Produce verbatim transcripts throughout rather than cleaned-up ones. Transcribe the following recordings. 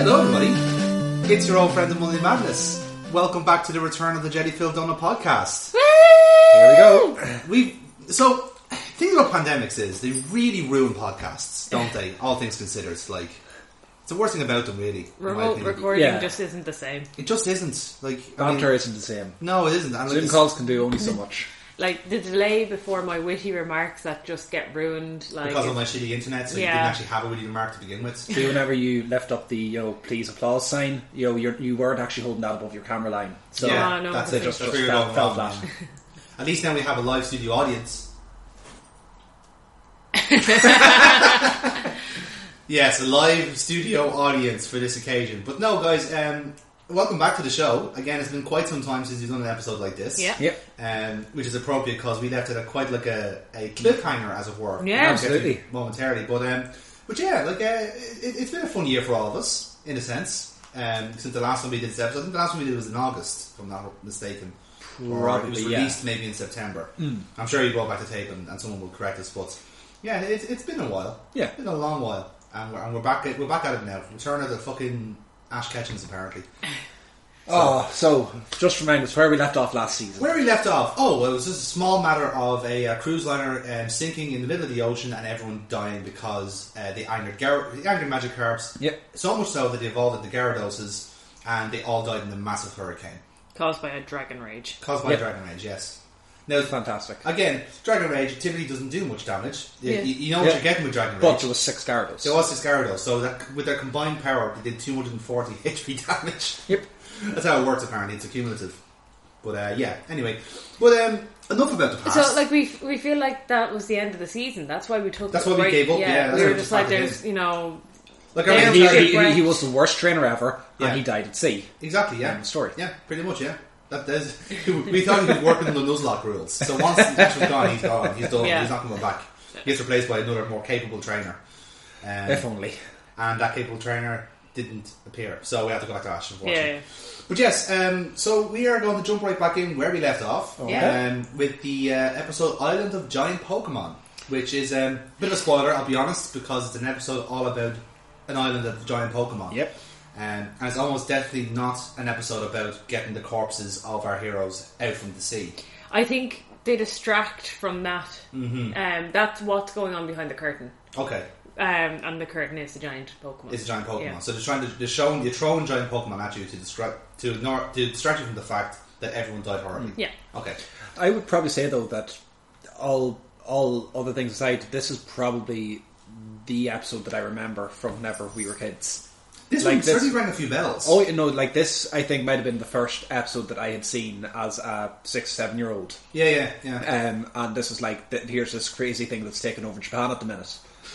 Hello everybody, it's your old friend the Monday Madness. Welcome back to the return of the Jetty Phil Donut podcast. Woo! Here we go. We So, the thing about pandemics is they really ruin podcasts, don't they? All things considered. Like, it's the worst thing about them, really. Remote recording Yeah. just isn't the same. It just isn't. Like, I mean, Banter isn't the same. no, it isn't. And like, Zoom it's- calls can do only so much. Like the delay before my witty remarks that just get ruined. Like because of my shitty internet, so you Yeah. didn't actually have a witty remark to begin with. See, whenever you left up the you know please applause sign, you know you're, you weren't actually holding that above your camera line, so yeah, Oh, no, that's it's it. just, That's just where you're fell, going fell wrong, flat. man. At least now we have a live studio audience. Yes, a live studio audience for this occasion. But no, guys, um, welcome back to the show. Again, it's been quite some time since we've done an episode like this. Yeah. Yep. Um, which is appropriate because we left it at quite like a, a cliffhanger, as it were. Yeah. We'll get to Absolutely. it momentarily. But um, but yeah, like uh, it, it's been a fun year for all of us, in a sense. Um, since the last time we did this episode, I think the last one we did was in August, if I'm not mistaken. Or it was Probably, yeah. released maybe in September. I'm sure you brought back the tape and, and someone will correct us, but yeah, it's, it's been a while. Yeah. It's been a long while, and we're, and we're back. At, we're back at it now. Return of the fucking Ash Ketchums, apparently. Oh, so just remind us where we left off last season. Where we left off? Oh, well, it was just a small matter of a, uh cruise liner um, sinking in the middle of the ocean and everyone dying because uh, they angered, Gar- they angered Magikarps. Yep. So much so that they evolved into Gyarados, and they all died in a massive hurricane caused by a dragon rage. caused by Yep. Dragon Rage. Yes. Now, Fantastic. again, Dragon Rage typically doesn't do much damage. You, Yeah. you- you know what Yeah. you're getting with Dragon Rage. But there was six Gyarados. There was this Gyarados, so that with their combined power, they did two hundred forty H P damage. Yep. That's how it works. Apparently, it's accumulative. But uh, yeah. Anyway, but um, enough about the past. So like we we feel like that was the end of the season. That's why we took. That's the why we break. gave up, yeah, that's we why were we just just like, packed it there's in. you know, like our Yeah, main he, character- he, he, he was the worst trainer ever, Yeah. and he died at sea. exactly. Yeah. End of story. Yeah. Pretty much. Yeah. That does. We thought he was working on the Nuzlocke rules. So once Ash was gone, he's gone. He's done. Yeah. He's not coming back. He gets replaced by another more capable trainer. Um, If only. and that capable trainer didn't appear, so we had to go back to Ash, unfortunately. yeah, yeah. But yes, um, so we are going to jump right back in where we left off, Yeah. um, with the uh, episode Island of Giant Pokemon, which is um, a bit of a spoiler, I'll be honest, because it's an episode all about an island of giant Pokemon. Yep. Um, and it's almost definitely not an episode about getting the corpses of our heroes out from the sea. I think they distract from that. Mm-hmm. Um, that's what's going on behind the curtain. Okay, Um, and the curtain is the giant Pokemon. it's a giant Pokemon. Yeah. So they're trying to they're showing you're throwing giant Pokemon at you to distract to ignore to distract you from the fact that everyone died horribly. Yeah. Okay. I would probably say though that all all other things aside, this is probably the episode that I remember from whenever we were kids. This Like one this- certainly rang a few bells. Oh you know, like this, I think might have been the first episode that I had seen as a six, seven year old. yeah, yeah, yeah. Um, and this is like, th- here's this crazy thing that's taken over Japan at the minute.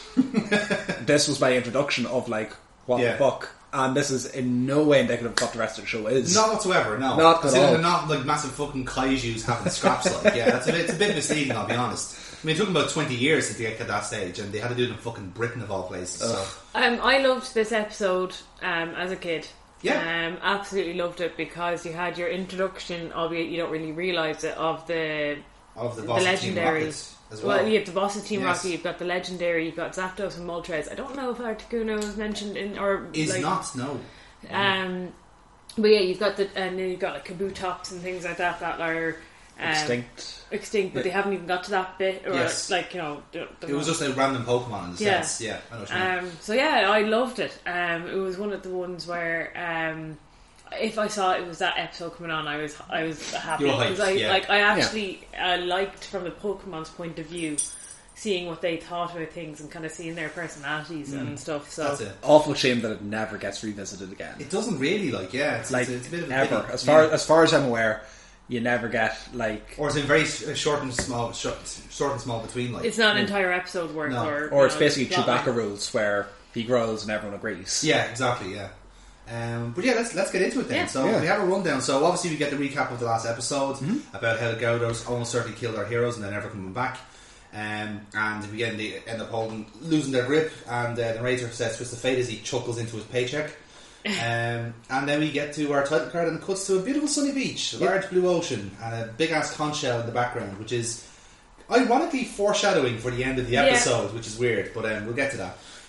This was my introduction of like, what Yeah. the fuck? And this is in no way indicative of what the rest of the show is. Not whatsoever, no. Not at Considering all. They're not like massive fucking kaijus having scraps like. Yeah, that's a bit, it's a bit misleading, I'll be honest. I mean, it took them about twenty years to get to that stage, and they had to do it in fucking Britain of all places. So. Um, I loved this episode um, as a kid. Yeah. Um, absolutely loved it because you had your introduction, albeit you don't really realise it, of the Of the, the boss Team legendary. Rocket as well. Well, you have the boss of Team Yes. Rocket. You've got the legendary. You've got Zapdos and Moltres. I don't know if Articuno was mentioned in or Is like, not, no. Um, but yeah, you've got the and then you've got like Kabutops and things like that that are um, Extinct. extinct, but Yeah. they haven't even got to that bit, or Yes. like you know, the, the It was just a random Pokemon in the Yeah. sense. Yeah, I know what you mean. Um, so yeah, I loved it. Um, it was one of the ones where um, if I saw it was that episode coming on, I was I was happy You were hyped, because I yeah. like I actually uh, liked from the Pokemon's point of view, seeing what they thought about things and kind of seeing their personalities and stuff. So Mm. That's it. Awful shame that it never gets revisited again. It doesn't really, like, yeah. It's, Like, it's, it's a bit of a ever. pity. As far, Yeah. as far as I'm aware, you never get, like... Or it's in very s- short and small, short, short and small between, like. it's not an entire episode worth, No. or Or you it's know, basically plot line. Chewbacca rules, where he growls and everyone agrees. Yeah, exactly. Yeah, um, but yeah, let's let's get into it then. Yeah. So Yeah. we have a rundown. So obviously we get the recap of the last episode Mm-hmm. about how the Gyarados almost certainly killed our heroes and they're never coming back. Um, and we end, they end up holding, losing their grip, and uh, the narrator says "Twist of fate" as he chuckles into his paycheck. Um, and then we get to our title card and it cuts to a beautiful sunny beach, a Yep. large blue ocean, and a big ass conch shell in the background, which is ironically foreshadowing for the end of the Yeah. episode, which is weird, but um, we'll get to that.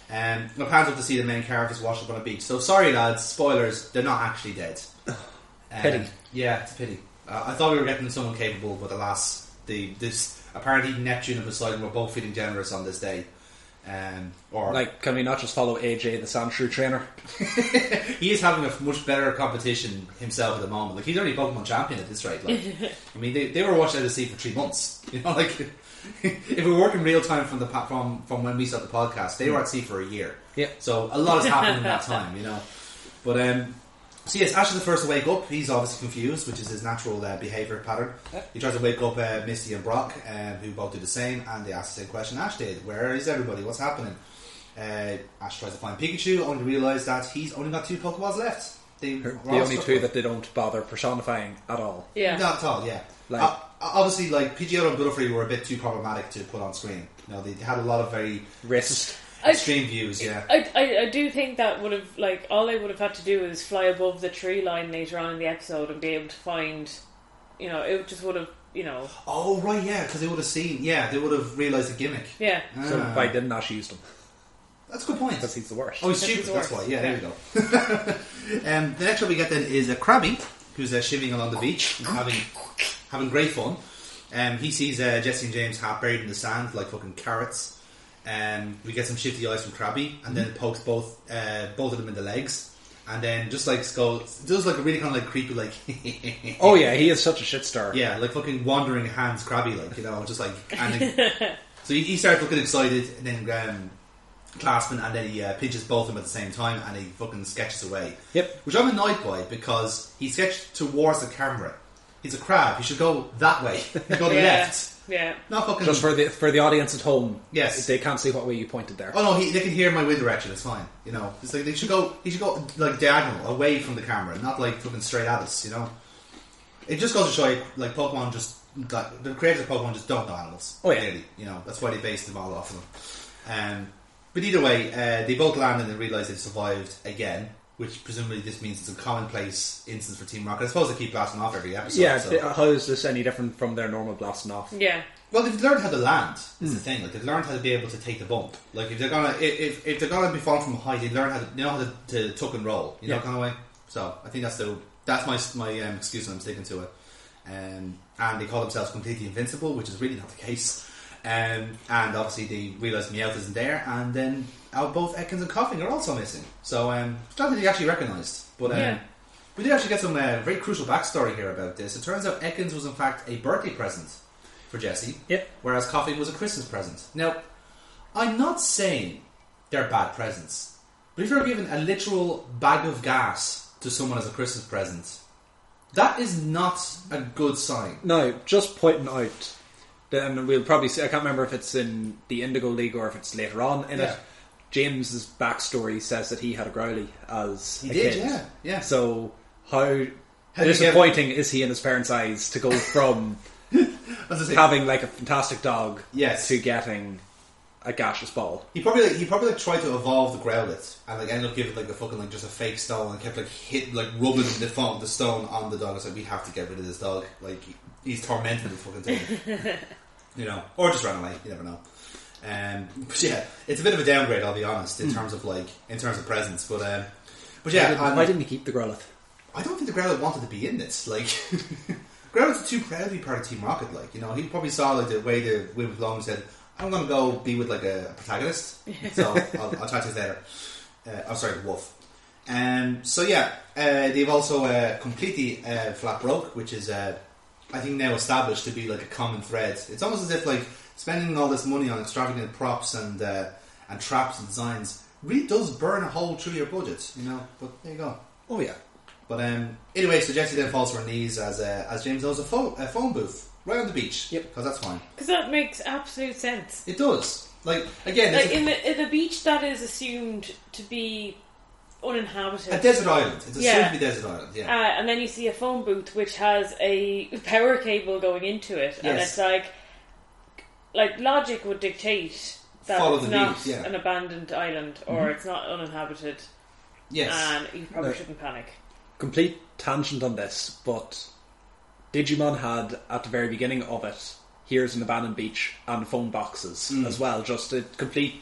Um, it pans up to see the main characters washed up on a beach. So sorry lads, spoilers, they're not actually dead. Um, Pity. Yeah, it's a pity. Uh, I thought we were getting someone capable, but alas, the this apparently Neptune and Poseidon were both feeling generous on this day. Um, or Like, can we not just follow A J, the Sandshrew trainer? he is having a much better competition himself at the moment. Like, he's already Pokemon champion at this rate. Like, I mean, they, they were watched out of sea for three months. You know, like if we work in real time from the pa- from from when we started the podcast, they were at sea for a year. Yeah. So a lot has happened in that time. You know, but um. So yes, Ash is the first to wake up. He's obviously confused, which is his natural uh, behaviour pattern. Yep. He tries to wake up uh, Misty and Brock, um, who both do the same, and they ask the same question Ash did. Where is everybody? What's happening? Uh, Ash tries to find Pikachu, only to realise that he's only got two Pokeballs left. They The were all only stuck two with. that they don't bother personifying at all. Yeah. Not at all, yeah. Like- uh, obviously, like, Pidgeotto and Butterfree were a bit too problematic to put on screen. You know, they had a lot of very Racist. I- extreme views, yeah. I, I, I do think that would have, like, all they would have had to do is fly above the tree line later on in the episode and be able to find, you know, it just would have, you know, Oh, right, yeah, because they would have seen, yeah, they would have realised the gimmick. yeah. So Ah. why didn't Ash use them? That's a good point. Because he's the worst. Oh, he's Because stupid, he's that's worse. why. Yeah, there we go. um, the next one we get then is a Krabby, who's uh, shivving along the beach, having having great fun. Um, he sees uh, Jesse and James half buried in the sand, like fucking carrots. Um, we get some shifty eyes from Krabby, and then pokes both uh, both of them in the legs. And then just like skull, does like a really kind of like creepy, like Oh yeah, he is such a shit star. yeah, like fucking wandering hands Krabby, like, you know, just like and then, so he, he starts looking excited, and then um, clasping, and then he uh, pinches both of them at the same time, and he fucking sketches away. Yep. Which I'm annoyed by because he sketched towards the camera. He's a crab. He should go that way. He go to the Yeah. left. Yeah. Not fucking. Just for the for the audience at home, Yes. they can't see what way you pointed there. Oh no, he, they can hear my wind direction. It's fine. You know, it's like they should go. He should go like diagonal, away from the camera, not like fucking straight at us. You know, it just goes to show you, like Pokemon just like the creators of Pokemon just don't know animals. Oh, yeah. Clearly, you know that's why they based them all off of them. Um, but either way, uh, they both land and they realise they've survived again, which presumably this means it's a commonplace instance for Team Rocket. I suppose they keep blasting off every episode. Yeah, so. th- how is this any different from their normal blasting off? Yeah. Well, they've learned how to land. Is the thing. Like they've learned how to be able to take the bump. Like if they're gonna, if, if, if they're gonna be falling from a height, they learn how to, they know how to, to tuck and roll. You know, Yeah. kind of way. So I think that's the that's my my um, excuse, and I'm sticking to it. Um, and they call themselves completely invincible, which is really not the case. Um, and obviously they realise Meowth isn't there, and then uh, both Ekans and Coughing are also missing. So um, it's not that they actually recognised, but um, Yeah. we did actually get some uh, very crucial backstory here about this. It turns out Ekans was in fact a birthday present for Jesse, Yep. whereas Coughing was a Christmas present. Now, I'm not saying they're bad presents, but if you're given a literal bag of gas to someone as a Christmas present, that is not a good sign. Now, just pointing out, then we'll probably see, I can't remember if it's in the Indigo League or if it's later on in Yeah. it. James's backstory says that he had a Growly as He a did, kid. yeah, yeah. So how, How did he disappointing is he in his parents' eyes to go from As I say, having like a fantastic dog Yes. to getting a gaseous ball? He probably like, he probably like tried to evolve the Growlithe and like ended up giving like a fucking like just a fake stone and kept like hit like rubbing the phone, the stone on the dog. It's like we have to get rid of this dog. Like he's tormenting the fucking thing, you know, or just ran away. You never know. Um, but yeah, it's a bit of a downgrade. I'll be honest in terms of like in terms of presence, but um, but yeah, why, didn't, and why didn't he keep the Growlithe? I don't think the Growlithe wanted to be in this. Like Growlithe's too proud to be part of Team Rocket. Like you know, he probably saw like the way the wind was blowing and said, I'm going to go be with like a, a protagonist. So I'll, I'll chat to you later. Uh, oh, sorry, Wolf. Um, so yeah, uh, they've also uh, completely uh, flat broke, which is uh, I think now established to be like a common thread. It's almost as if like spending all this money on extravagant props and uh, and traps and designs really does burn a hole through your budget, you know. But there you go. Oh yeah. But um, anyway, so Jessie then falls to her knees as uh, as James knows a phone, a phone booth right on the beach. Yep. Because that's fine. Because that makes absolute sense. It does. Like again, Like it's a, in the in the beach that is assumed to be uninhabited. a desert island. It's assumed Yeah. to be desert island. Yeah. Uh, and then you see a phone booth which has a power cable going into it, and Yes. it's like, like logic would dictate that Follow it's the not beat, yeah. an abandoned island or it's not uninhabited, Yes. and you probably No. shouldn't panic. Complete tangent on this, but Digimon had at the very beginning of it, here's an abandoned beach and phone boxes Mm. as well. Just a complete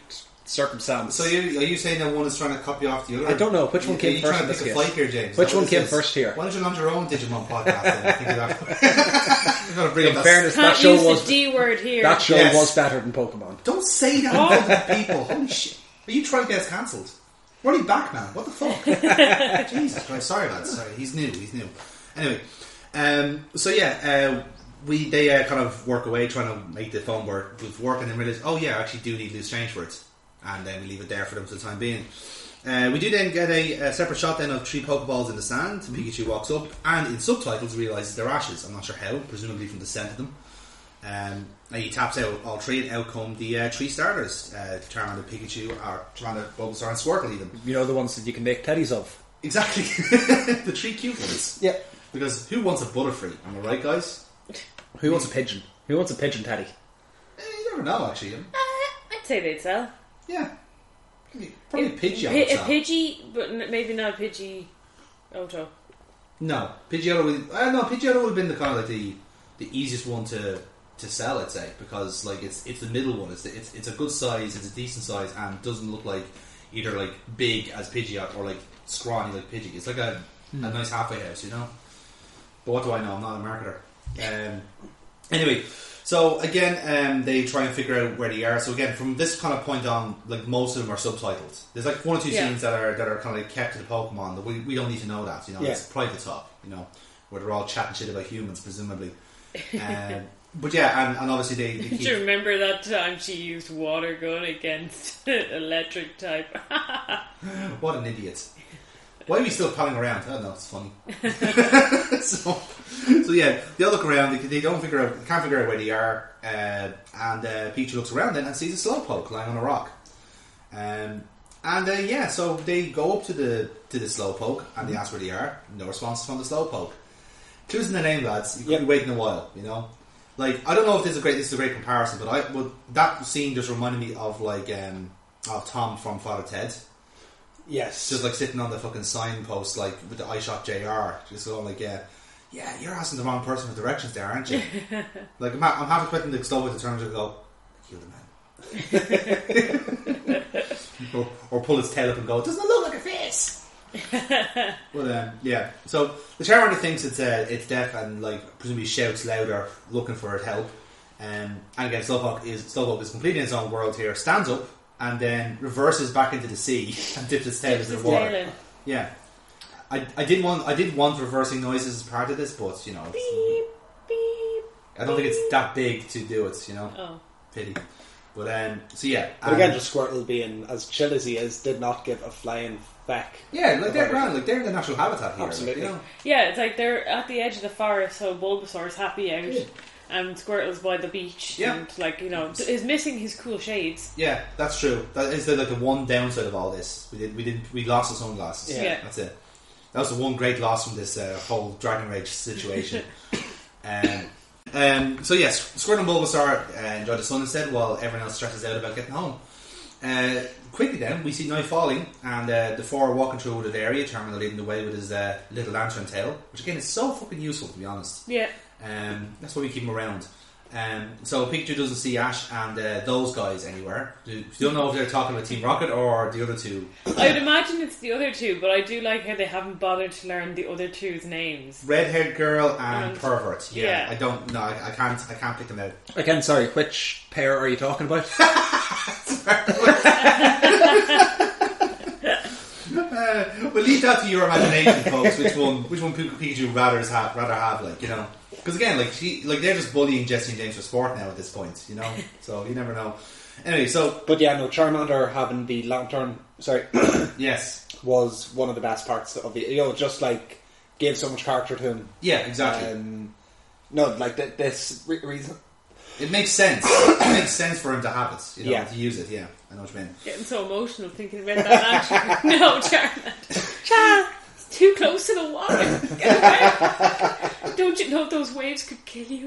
circumstance. So you, are you saying that one is trying to copy off the other? I don't know which one Are came you first trying in to this pick a case. fight here, James? Which Is that one what came this is? first here? Why don't you launch your own Digimon podcast? Then? I think of that. You've got to bring In up fairness, Can't that show use was the D word here. that show Yes. was better than Pokemon. Don't say that in front of people. Holy shit! Are you trying to get us cancelled? We're only back now. What the fuck? Jesus Christ! Sorry, lads. Sorry, he's new. He's new. Anyway, um, so yeah, uh, we they uh, kind of work away trying to make the phone work with work, and then realize, oh yeah, I actually do need loose change for it, and then we leave it there for them for the time being. Uh, we do then get a, a separate shot then of three Pokeballs in the sand. Pikachu walks up, and in subtitles realizes they're ashes. I'm not sure how, presumably from the scent of them. Um, and he taps out all three, and out come the uh, three starters: uh, Charmander, Pikachu, or Charmander, Bulbasaur, and Squirtle. Even You know the ones that you can make teddies of. exactly the three cute ones. Yeah. Because who wants a Butterfree? Am I right, guys? Who wants a pigeon? Who wants a pigeon teddy? Eh, you never know, actually. Uh, I'd say they'd sell. Yeah, probably a Pidgeotto. P- a sell. Pidgey, but n- maybe not a Pidgey Auto. No, Pidgeotto would. Uh, no, Pidgeotto would have been the kind of like the the easiest one to to sell, I'd say, because like it's it's the middle one. It's the, it's it's a good size. It's a decent size, and doesn't look like either like big as Pidgeot or like scrawny like Pidgey. It's like a Hmm. a nice halfway house, you know. But what do I know? I'm not a marketer. Um, anyway, so again, um, they try and figure out where they are. So again, from this kind of point on, like most of them are subtitled. There's like one or two Yeah. scenes that are that are kind of like kept to the Pokemon that we, we don't need to know that. You know, Yeah. it's private talk. You know, where they're all chatting shit about humans, presumably. Um, but yeah, and, and obviously they, they Do you keep. remember that time she used water gun against electric type? What an idiot! Why are we still palling around? I don't know. It's funny. so, so yeah, they all look around. They, they don't figure out. They can't figure out where they are. Uh, and uh, Pikachu looks around then and sees a Slowpoke lying on a rock. Um, and uh, yeah, so they go up to the to the Slowpoke and they ask where they are. No response from the Slowpoke. Clues in the name, lads. You could Yep. be waiting a while. You know, like I don't know if this is a great. This is a great comparison, but I would that scene just reminded me of like um, of Tom from Father Ted. Yes. Just like sitting on the fucking signpost, like with the iShot J R, just going like, yeah, yeah, you're asking the wrong person for directions there, aren't you? Like, I'm, ha- I'm half expecting the Slow to turn to go, kill the man. or, or pull his tail up and go, doesn't it look like a face? Well, um, yeah. So the Charmander thinks it's uh, it's deaf and like presumably shouts louder, looking for help. Um, and again, Slowpoke is Slowpoke is completely in his own world here. Stands up and then reverses back into the sea and dips its tail Dips into his the water. tail in. Yeah, I, I did want I did want reversing noises as part of this, but you know, it's, Beep, beep. I don't think it's that big to do it. You know, Oh. pity. But um, so yeah, But and- again, just Squirtle being as chill as he is, did not give a flying feck. yeah, like they're grand, like they're in the natural habitat here. Absolutely. Like, you know? Yeah, it's like they're at the edge of the forest, so Bulbasaur's happy out, Yeah. and Squirtle's by the beach, Yeah. and like you know, is missing his cool shades. Yeah, that's true. That is the, like the one downside of all this. We did we did we lost our sunglasses. Yeah. Yeah. That's it. That was the one great loss from this uh, whole Dragon Rage situation. um, um, so yes, Squirtle and Bulbasaur uh, enjoy the sun instead, while everyone else stresses out about getting home. Uh, quickly then, we see night falling, and uh, the four are walking through the area. Charmander leading the way with his uh, little lantern tail, which again is so fucking useful, to be honest. Yeah, Um, that's why we keep him around. Um, so Pikachu doesn't see Ash and uh, those guys anywhere. Do, don't know if they're talking about Team Rocket or the other two. I would imagine it's the other two, but I do like how they haven't bothered to learn the other two's names. Red-haired girl and And- pervert. Yeah, yeah. I don't. No, I, I can't. I can't pick them out. Again, sorry, which pair are you talking about? Uh, we'll leave that to your imagination, folks. Which one? Which one Pik- Pikachu rather have? Rather have, like you know? Because again, like she, like they're just bullying Jesse and James for sport now at this point, you know. So you never know. Anyway, so But yeah, no, Charmander having the lantern, sorry, yes, was one of the best parts of the, you know, just like gave so much character to him. yeah, exactly. Um, no, like th- this re- reason. It makes sense. It makes sense for him to have it, you know, Yeah. to use it. Yeah, I know what you mean. Getting so emotional thinking about that lantern. No, Charmander. Char, it's too close to the water. Get away. Don't you know those waves could kill you?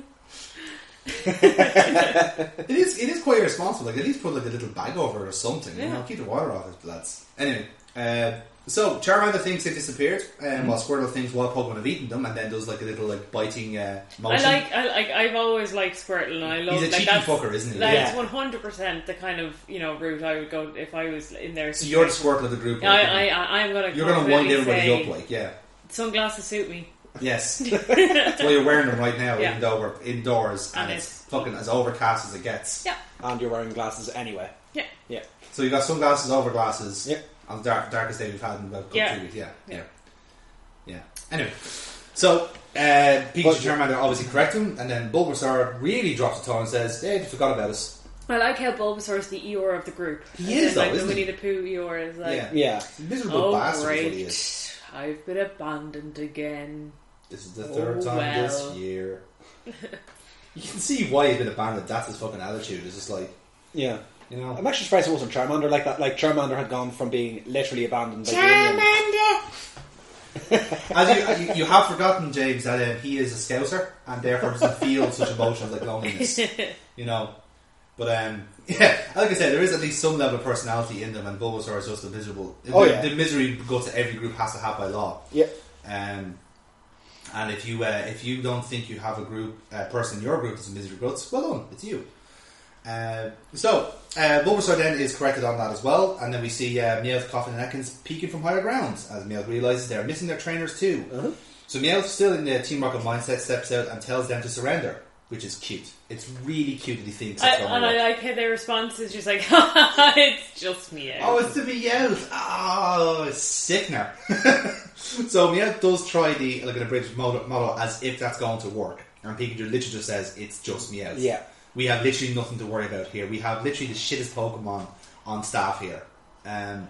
It is. It is quite irresponsible. Like at least put like a little bag over it or something. You Yeah. know, keep the water off it, lads. Anyway, uh, So Charmander thinks they disappeared, um, while Squirtle thinks wild Pokemon have eaten them, and then does like a little like biting uh, motion. I like, I like, I've always liked Squirtle, and I love. He's a like, cheeky that's, fucker, isn't he? Like, Yeah. It's one hundred percent the kind of you know route I would go if I was in there. So you're the Squirtle of the group. I, like, I, I, I'm gonna. you're going to wind everybody say, up, like yeah. Sunglasses suit me. Yes, that's why you're wearing them right now, Yeah. even though we're indoors and, And it's, it's- fucking as overcast as it gets. Yeah. And you're wearing glasses anyway. Yeah. Yeah. So you got sunglasses over glasses. Yeah. On the dark, darkest day we've had in about a couple Yeah. of weeks. Yeah, yeah, Yeah. yeah. Anyway, so uh, Pikachu But- Charmander obviously correct him, and then Bulbasaur really drops the tone and says, "Hey, you forgot about us." I like how Bulbasaur is the Eeyore of the group. He And is, then, though, like, isn't the he? Winnie the Pooh Eeyore is like, Yeah. Yeah. Miserable oh bastard is what he great, is. I've been abandoned again. This is the third Oh, time this well. year. You can see why he's been abandoned. That's his fucking attitude. It's just like, Yeah. you know. I'm actually surprised it wasn't Charmander like that. Like, Charmander had gone from being literally abandoned by the Indians. Charmander! As you, you, you have forgotten, James, that uh, he is a scouser and therefore doesn't feel such emotions like loneliness. You know. But, um, yeah, like I said, there is at least some level of personality in them, and Bulbasaur is just a miserable. Oh, the, yeah. the misery guts that every group has to have by law. Yeah. Um, and if you uh, if you don't think you have a group uh, person in your group that's a misery guts, well done, it's you. Uh, so uh, Bulbasaur then is corrected on that as well, and then we see uh, Meowth, Coffin, and Ekans peeking from higher grounds as Meowth realizes they're missing their trainers too. Uh-huh. So Meowth, still in the Team Rocket mindset, steps out and tells them to surrender, which is cute. It's really cute that he thinks I, it's going and to I work. like how their response is just like, it's just me. Oh, it's the Meowth. Oh, it's sick now. So Meowth does try the like an abridged model, model as if that's going to work, and Pikachu literally just says it's just Meowth. Yeah. We have literally nothing to worry about here. We have literally the shittest Pokemon on staff here. Um,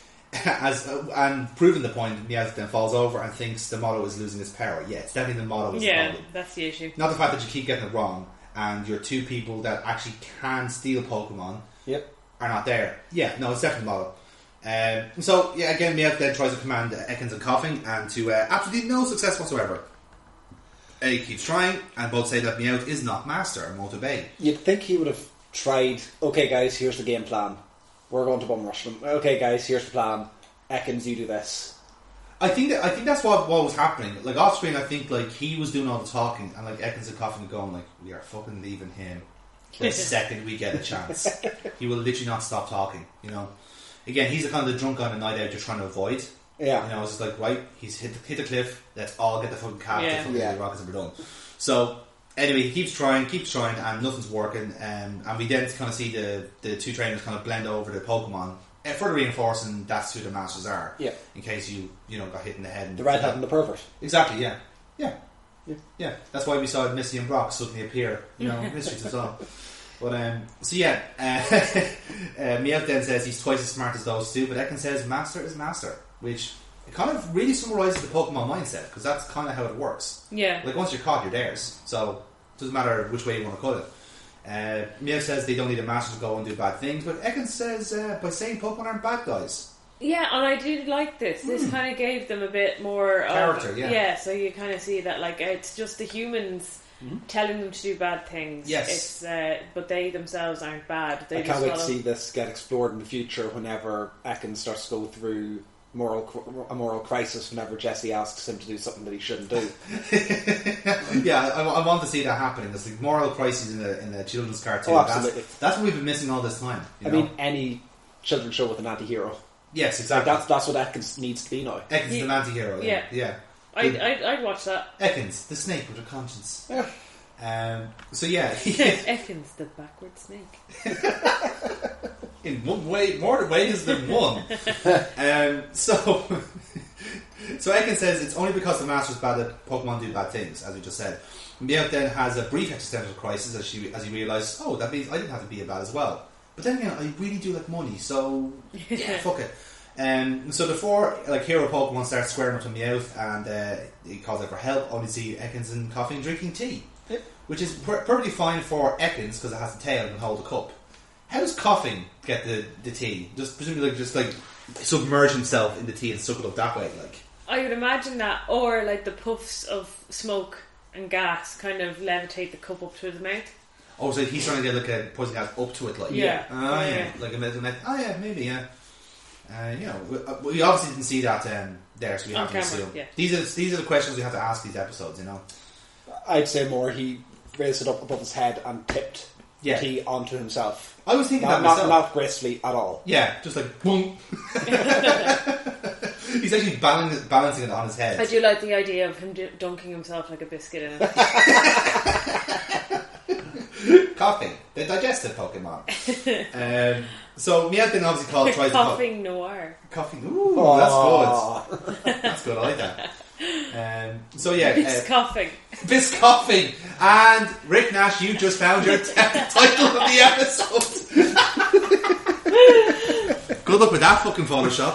as uh, and proving the point, Meowth then falls over and thinks the model is losing its power. Yeah, it's definitely the model is the Yeah, problem. that's the issue. Not the fact that you keep getting it wrong, and your two people that actually can steal Pokemon Yep. are not there. Yeah, no, it's definitely the model. Um, so, yeah, again, Meowth then tries to command uh, Ekans and Coughing, and to uh, absolutely no success whatsoever. Uh, he keeps trying, and both say that Meowth is not master and won't obey. You'd think he would have tried, okay guys, here's the game plan. We're going to bum rush them. Okay guys, here's the plan. Ekans, you do this. I think that I think that's what, what was happening. Like off screen, I think like he was doing all the talking, and like Ekans and Coughing were going like, "We are fucking leaving him the second we get a chance." He will literally not stop talking. You know. Again, he's the kind of the drunk on a night out you're trying to avoid. Yeah. You know, it's just like, right, he's hit the, hit the cliff, let's all get the fucking cab Yeah. to fucking Yeah. the rockets and we're done. So, anyway, he keeps trying, keeps trying, and nothing's working. Um, and we then kind of see the, the two trainers kind of blend over the Pokemon, uh, further reinforcing that's who the masters are. Yeah. In case you, you know, got hit in the head. And The redhead and the pervert. Exactly, yeah. Yeah. Yeah. Yeah. That's why we saw Misty and Brock suddenly appear. You know, mysteries as well. But, um, so yeah, uh, uh, Meowth then says he's twice as smart as those two, but Ekans says master is master, which it kind of really summarises the Pokemon mindset, because that's kind of how it works. Yeah. Like, once you're caught, you're theirs. So, it doesn't matter which way you want to cut it. Uh, Meowth says they don't need a master to go and do bad things, but Ekans says uh, by saying Pokemon aren't bad guys. Yeah, and I did like this. This kind of gave them a bit more of, Character, yeah. Yeah, so you kind of see that, like, it's just the humans telling them to do bad things. Yes. It's, uh, but they themselves aren't bad. They I just can't wait to follow- see this get explored in the future whenever Ekans starts to go through moral cr- a moral crisis whenever Jesse asks him to do something that he shouldn't do. Yeah, I, I want to see that happening. There's like moral crises in the in the children's cartoon. Oh, absolutely. That's, that's what we've been missing all this time. You I know? mean, any children's show with an anti-hero. yes, Like, exactly. that's, that's what Ekans needs to be now. Ekans, Yeah. the anti-hero. Yeah, yeah. I'd, I'd, I'd watch that. Ekans, the snake with a conscience. Yeah. Um, so yeah, Ekans, the backward snake. in one way, more ways than one. um, so, so Ekans says it's only because the master's bad that Pokemon do bad things, as we just said. Meowth then has a brief existential crisis as she as he realises, oh, that means I didn't have to be a bad as well. But then again, I really do like money, so yeah, fuck it. Um, so the four like hero Pokemon start squaring up to Meowth, and uh, he calls out for help. Only see Ekans and Coughing drinking tea, Yep. which is per- perfectly fine for Ekans because it has a tail and can hold a cup. How does Coughing get the, the tea? Just presumably like, just like submerge himself in the tea and suck it up that way, like. I would imagine that, or like the puffs of smoke and gas kind of levitate the cup up to his mouth. Oh, so he's trying to get like a poison gas up to it, like Yeah. oh yeah, Yeah. like a metal net. Oh yeah, maybe yeah. Uh, you know, we, we obviously didn't see that um, there, so we On have to camera, assume. yeah. These are these are the questions we have to ask these episodes. You know. I'd say more he raised it up above his head and tipped Yeah. the tea onto himself. I was thinking Not, that not, myself. not gracefully at all. Yeah, just like boom. He's actually balancing, balancing it on his head. I do like the idea of him d- dunking himself like a biscuit in it. Coughing, the digestive Pokemon. um, so Meowth obviously called tries Coughing noir. to call, coughing. Ooh, Aww. that's good. That's good. I like that. Um, so yeah, He's uh, coughing. Bis coughing, and Rick Nash, you just found your t- title of the episode. Good luck with that fucking Photoshop.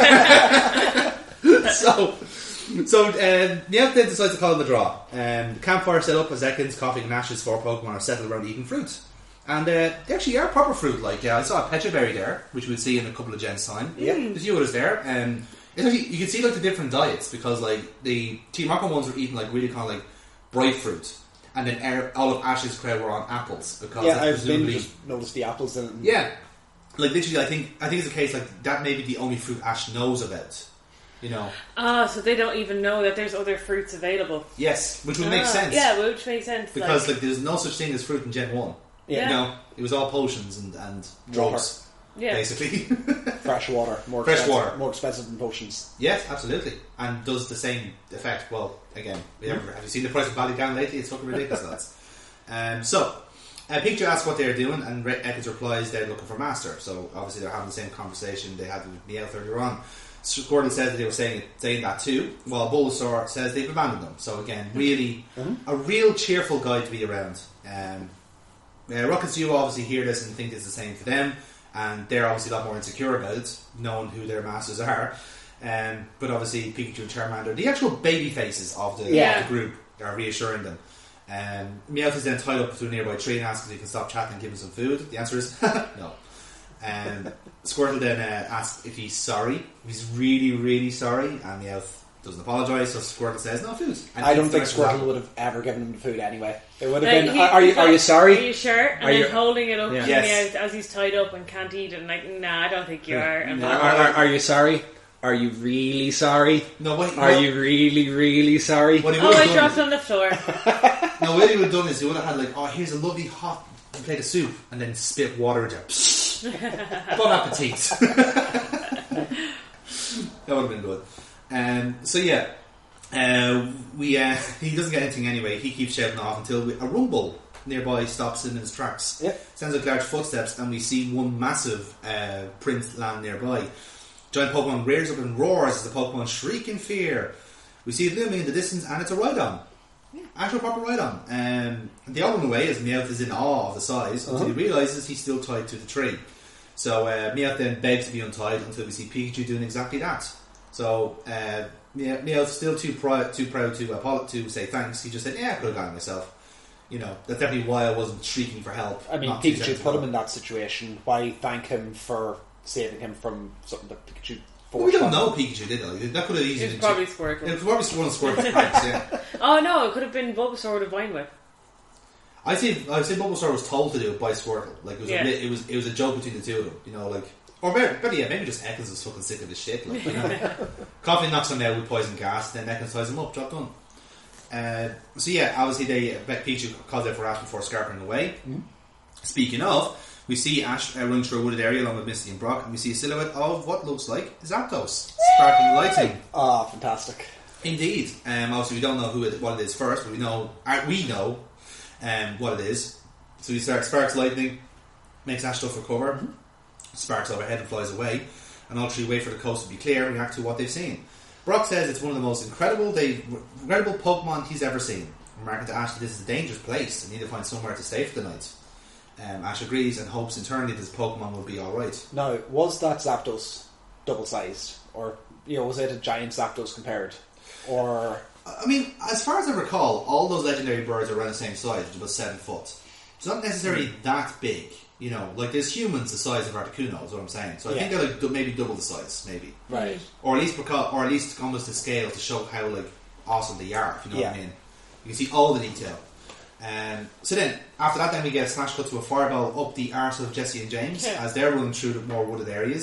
so, so um, Meowth then decides to call in the draw. Um, the campfire set up as Ekans, Coughing, and Nash's four Pokemon are settled around eating fruit. And uh, they actually are proper fruit. Like, yeah, I saw a Pecha Berry there, which we'll see in a couple of gens' time. Yeah. There's a few others there. Um, it's actually, you can see like the different diets because like the Team Rocket ones were eating like really kind of like bright fruit, and then Air, all of Ash's crowd were on apples because Yeah, that's I've been presumably just noticed the apples in it. yeah, like literally, I think I think it's a case like that may be the only fruit Ash knows about. You know, Ah, so they don't even know that there's other fruits available. yes, which would make Ah, sense. Yeah, which makes sense. because like, like there's no such thing as fruit in Gen One. Yeah. You know, it was all potions and and Water. drugs yeah. basically. Fresh water, more Fresh expensive, water. more expensive than potions. Yes, absolutely, and does the same effect. Well, again, we never, have you seen the price of Valley down lately? It's fucking ridiculous, lads. Um, so, uh, Pikachu asks what they're doing, and Re- Ekans replies they're looking for Master. So, obviously, they're having the same conversation they had with Meowth earlier on. Squirtle says that they were saying saying that too, while Bulbasaur says they've abandoned them. So, again, really, a real cheerful guy to be around. Um, uh, Rocket Zoo obviously hear this and think it's the same for them, and they're obviously a lot more insecure about it, knowing who their masters are. Um, but obviously, Pikachu and Charmander, the actual baby faces of the, Yeah. of the group, are reassuring them. Um, Meowth is then tied up to a nearby tree and asks if he can stop chatting and give him some food. The answer is no. Um, Squirtle then uh, asks if he's sorry, if he's really, really sorry, and Meowth doesn't apologise, so Squirtle says no food. And I don't he think starts to Squirtle would have ever given him the food anyway. It would have Like, been, he- are you, are you sorry? Are you sure? And Are then you- holding it up Yeah. to Yes. Meowth as he's tied up and can't eat it. And like, nah, I don't think you are. And Are, are, are you sorry? Are you really sorry? No, wait, Are no. you really, really sorry? What he oh, would I have dropped done, on the floor. no, what he would have done is he would have had like, oh, here's a lovely hot plate of soup, and then spit water into it. Bon appetit. That would have been good. Um, so yeah, uh, we uh, he doesn't get anything anyway. He keeps shouting off until we, a rumble nearby stops in his tracks. Yep. Sounds like large footsteps, and we see one massive uh, print land nearby. Giant Pokemon rears up and roars as the Pokemon shriek in fear. We see it looming in the distance, and it's a Rhydon. Yeah. Actual proper Rhydon. Um, they all run away as Meowth is in awe of the size until Uh-huh. he realises he's still tied to the tree. So uh, Meowth then begs to be untied until we see Pikachu doing exactly that. So uh, Meow- Meowth's still too proud, too proud to apolo- to say thanks. He just said, "Yeah, I could have got it myself." You know, that's definitely why I wasn't shrieking for help. I mean, not two Pikachu seconds put him ago. in that situation. Why thank him for saving him from something that Pikachu Well, we don't forced on know him? Pikachu, did it? That could have easily It was been probably It Squirtle. was probably one of Squirtle's pranks, yeah. Oh no, it could have been Bulbasaur with a vine whip. I see. I say Bulbasaur was told to do it by Squirtle. Like it was, Yeah. a, it was, it was a joke between the two of them. You know, like, or better, better yeah, maybe just Ekans was fucking sick of his shit. Like, you know, Coffee knocks him out with poison gas, then Ekans ties him up. Job done. Uh, so yeah, obviously they uh, Pikachu calls out for Ash before scarpering away. Mm-hmm. Speaking of, we see Ash uh, run through a wooded area along with Misty and Brock, and we see a silhouette of what looks like Zapdos, sparkling lighting. Ah, fantastic. Indeed. Um, obviously, we don't know who it, what it is first, but we know uh, we know um, what it is. So he starts sparks lightning, makes Ash stuff recover, mm-hmm. sparks overhead and flies away, and all three wait for the coast to be clear and react to what they've seen. Brock says it's one of the most incredible, they, incredible Pokemon he's ever seen, remarking to Ash that this is a dangerous place and need to find somewhere to stay for the night. Um, Ash agrees and hopes internally that his Pokemon will be alright. Now, was that Zapdos double-sized? Or, you know, was it a giant Zapdos compared? Or... I mean, as far as I recall, all those legendary birds are around the same size, which is about seven foot. It's not necessarily that big, you know. Like, there's humans the size of Articuno, is what I'm saying. So I Yeah. think they're like du- maybe double the size, maybe, Right. or at least because, or at least almost to scale to show how like awesome they are. If you know what I Yeah. mean, you can see all the detail. Um, so then, after that, then we get a smash cut to a fireball up the arse of Jesse and James Yeah. as they're running through the more wooded areas.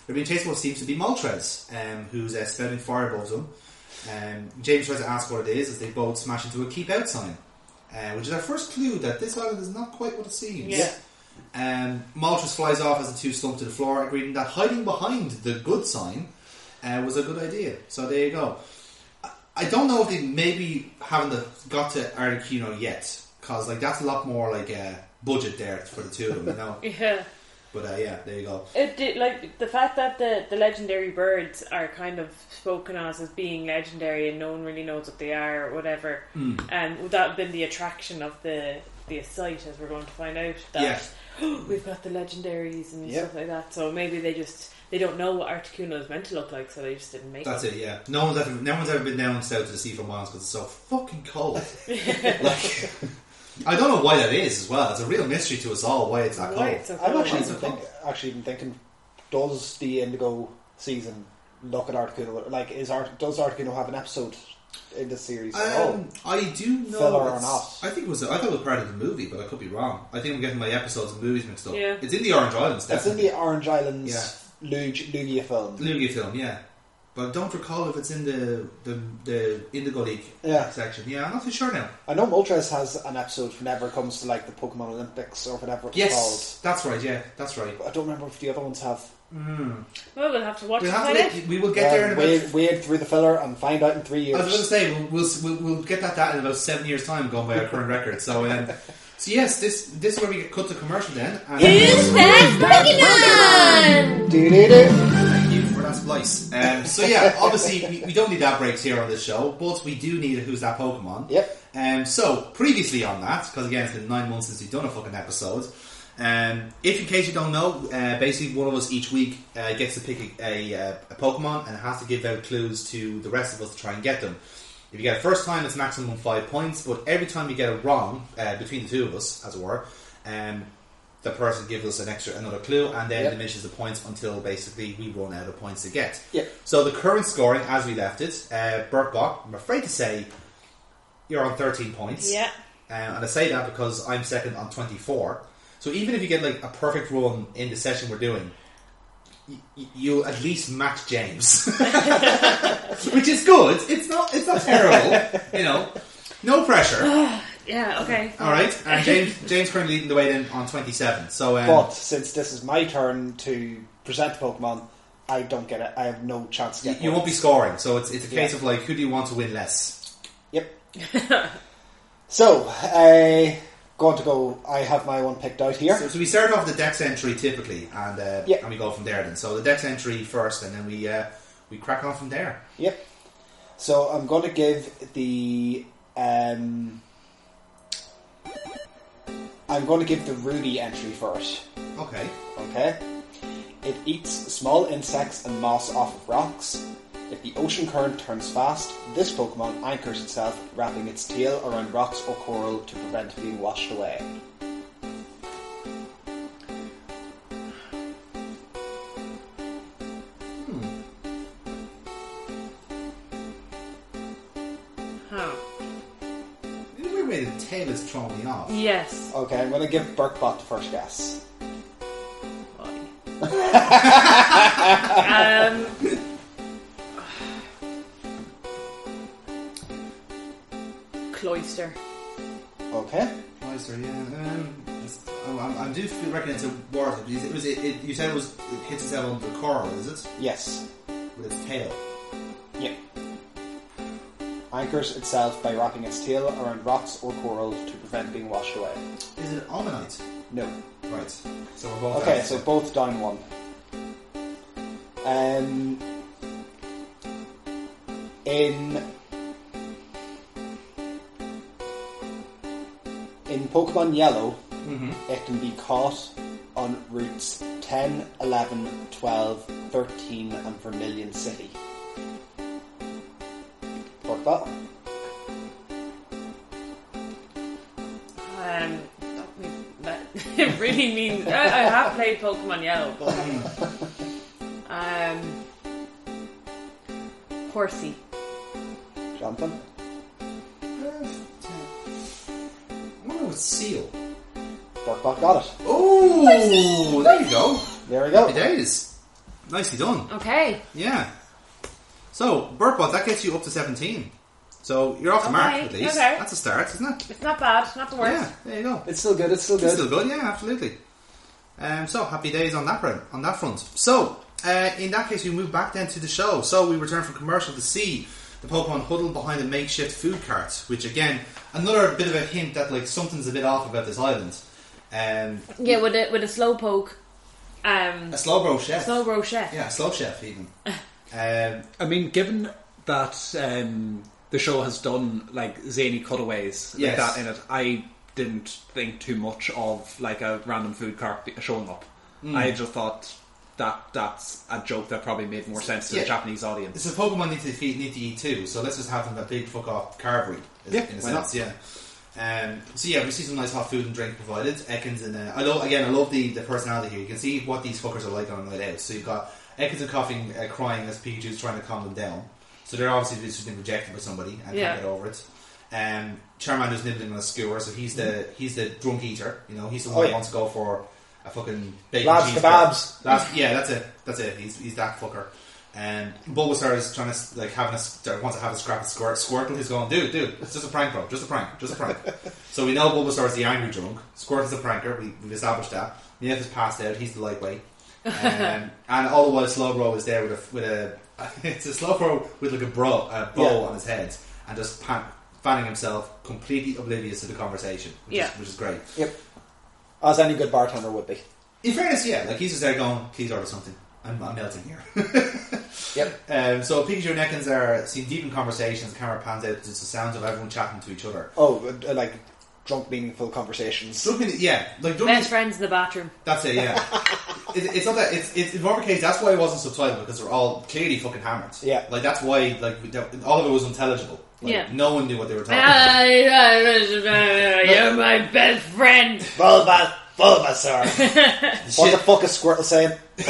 they're being chased by what seems to be Moltres, um, who's uh, spouting fire above them. Um, James tries to ask what it is as they both smash into a keep out sign, uh, which is our first clue that this island is not quite what it seems. Yeah. Um, Moltres flies off as the two slump to the floor, agreeing that hiding behind the good sign uh, was a good idea. So there you go. I, I don't know if they maybe haven't the, got to Articuno yet, because like that's a lot more like uh, budget there for the two of them, you know. Yeah. But uh, yeah, there you go. It did, like the fact that the, the legendary birds are kind of spoken as as being legendary and no one really knows what they are or whatever. Mm. Um, would that have been the attraction of the the site, as we're going to find out? That Yeah. we've got the legendaries and Yep. stuff like that. So maybe they just they don't know what Articuno is meant to look like, so they just didn't make That's it. it. Yeah. No one's ever no one's ever been down south to the sea for miles because it's so fucking cold. Like. I don't know why that is as well. It's a real mystery to us all why it's that Why cold. it's so I'm cold. actually Why it's even, so think, actually even thinking, does the Indigo season look at Articuno? Like, is Art, does Articuno have an episode in the series at all? Um, I do know. Filler or it's- not? I think it was. I thought it was part of the movie, but I could be wrong. I think I'm getting my episodes and movies mixed up. Yeah. It's in the Orange Islands. It's in Definitely. the Orange Islands Lug- Lugia film. Lugia film, yeah. But I don't recall if it's in the the, the Indigo League Yeah. section. Yeah, I'm not too sure now. I know Moltres has an episode whenever it comes to like the Pokemon Olympics or whatever it's Yes, that's right. Yeah, that's right. called. I don't remember if the other ones have. Mm. Well, we'll have to watch We'll it. have find to out. wait- we will get Yeah, there in about. wade, wade through the filler and find out in three I was going to years. say we'll, we'll we'll we'll get that data in about seven years' time, going by our current record. So, um, so yes, this this is where we get cut to commercial then. And Who's that Pokemon? Do-do-do. Thank you for that splice. Um, so yeah, obviously we, we don't need ad breaks here on this show, but we do need a Who's That Pokemon. Yep. Um, so previously on that, because again it's been nine months since we've done a fucking episode. Um, if in case you don't know, uh, basically one of us each week uh, gets to pick a, a, a Pokemon and has to give out clues to the rest of us to try and get them. If you get it first time, it's maximum five points, but every time you get it wrong, uh, between the two of us, as it were, um, the person gives us an extra another clue and then Yep. diminishes the points until basically we run out of points to get. Yep. So the current scoring, as we left it, uh, Burtbot, I'm afraid to say you're on thirteen points. Yeah. Um, and I say that because I'm second on twenty-four. So even if you get like a perfect run in the session we're doing, y- y- you'll at least match James, which is good. It's not. It's not terrible. You know, no pressure. Yeah, okay. All right. And James, James currently leading the way then on twenty-seven. So, um, But since this is my turn to present the Pokemon, I don't get it. I have no chance to you, get you won't be points. scoring. So it's it's a case Yeah. of like, who do you want to win less? Yep. So, I going to go. I have my one picked out here. So, so we start off with the Dex entry typically, and uh, Yeah. and we go from there. Then, so the Dex entry first, and then we uh, we crack on from there. Yep. So I'm going to give the. Um, I'm going to give the Rudy entry first. Okay. Okay. It eats small insects and moss off of rocks. If the ocean current turns fast, this Pokemon anchors itself, wrapping its tail around rocks or coral to prevent being washed away. Huh. In a weird way, the tail is throwing me off. Yes. Okay, I'm going to give Burkbot the first guess. um, Cloyster. Okay. Cloyster, yeah. Um, it's- oh, I, I do feel reckon it's a water. It was. It, it, you said it was. It hits itself on the coral, is it? Yes. With its tail. Yeah. Anchors itself by wrapping its tail around rocks or coral to prevent being washed away. Is it Almanite? No. Right. So we're both. Okay, out. so both down one. Um, in in Pokemon Yellow, Mhm. it can be caught on routes ten, eleven, twelve, thirteen, and Vermilion City. Work that? Um, that mean- that it really means I, I have played Pokemon Yellow, but um, Horsey. Jonathan? I wonder what's seal. Workbot got it. Oh, there you go. There we go. Happy days. Nicely done. Okay. Yeah. So, Burpbot, that gets you up to seventeen. So, you're off the mark Okay, at least. okay. That's a start, isn't it? It's not bad. Not the worst. Yeah, there you go. It's still good. It's still good. It's still good, yeah, absolutely. Um, so, happy days on that front. On that front. So, uh, in that case, we move back then to the show. So, we return from commercial to see the Pokemon huddled behind a makeshift food cart, which again, another bit of a hint that like something's a bit off about this island. Um, Yeah, with a with a slowpoke. Um, a Slowbro chef. Slowbro chef. Yeah, a slow chef even. um, I mean, given that um, the show has done like zany cutaways Yes. like that in it, I didn't think too much of like a random food cart be- showing up. Mm. I just thought that that's a joke that probably made more sense to Yeah. the Japanese audience. So Pokemon need to feed, need to eat too. So let's just have them a big fuck off carvery. Yeah, in a why not? sense. Yeah. Um, so yeah, we see some nice hot food and drink provided. Ekans and uh, I love again. I love the, the personality here. You can see what these fuckers are like on a night out. So you've got Ekans and coughing, uh, crying as Pikachu's trying to calm them down. So they're obviously just been rejected by somebody and Yeah. can't get over it. Um, Charmander's nibbling on a skewer, so he's the he's the drunk eater. You know, he's the one Oh, that yeah. wants to go for a fucking bacon Lads cheese. kebabs. That's, yeah, that's it. That's it. He's he's that fucker. And Bulbasaur is trying to like having a wants to have a scrap of Squirt. Squirtle is going, dude, dude, it's just a prank, bro, just a prank, just a prank. So we know Bulbasaur is the angry drunk. Squirtle's a pranker. We, we've established that. Meowth is passed out. He's the lightweight. Um, and all the while, Slowbro is there with a with a it's a Slowbro with like a bro a bow Yeah. on his head and just pan, fanning himself, completely oblivious to the conversation, which, Yeah. is, which is great. Yep. As any good bartender would be. In fairness, yeah, like he's just there going, please order something. I'm, I'm melting here. Yep. Um, so Pikachu and Ekans are seen deep in conversations. The camera pans out. It's the sounds of everyone chatting to each other. Oh, uh, like drunk, meaningful conversations. Drunken, yeah, like drunken, Best friends in the bathroom. that's it. Yeah, it, it's not that. It's it's in our case. That's why it wasn't subtitled because they're all clearly fucking hammered. Yeah. like that's why like we- that- all of it was unintelligible. Like, Yeah. no one knew what they were talking about. You're my best friend. Bulba, Bulbasaur. What the fuck is Squirtle saying?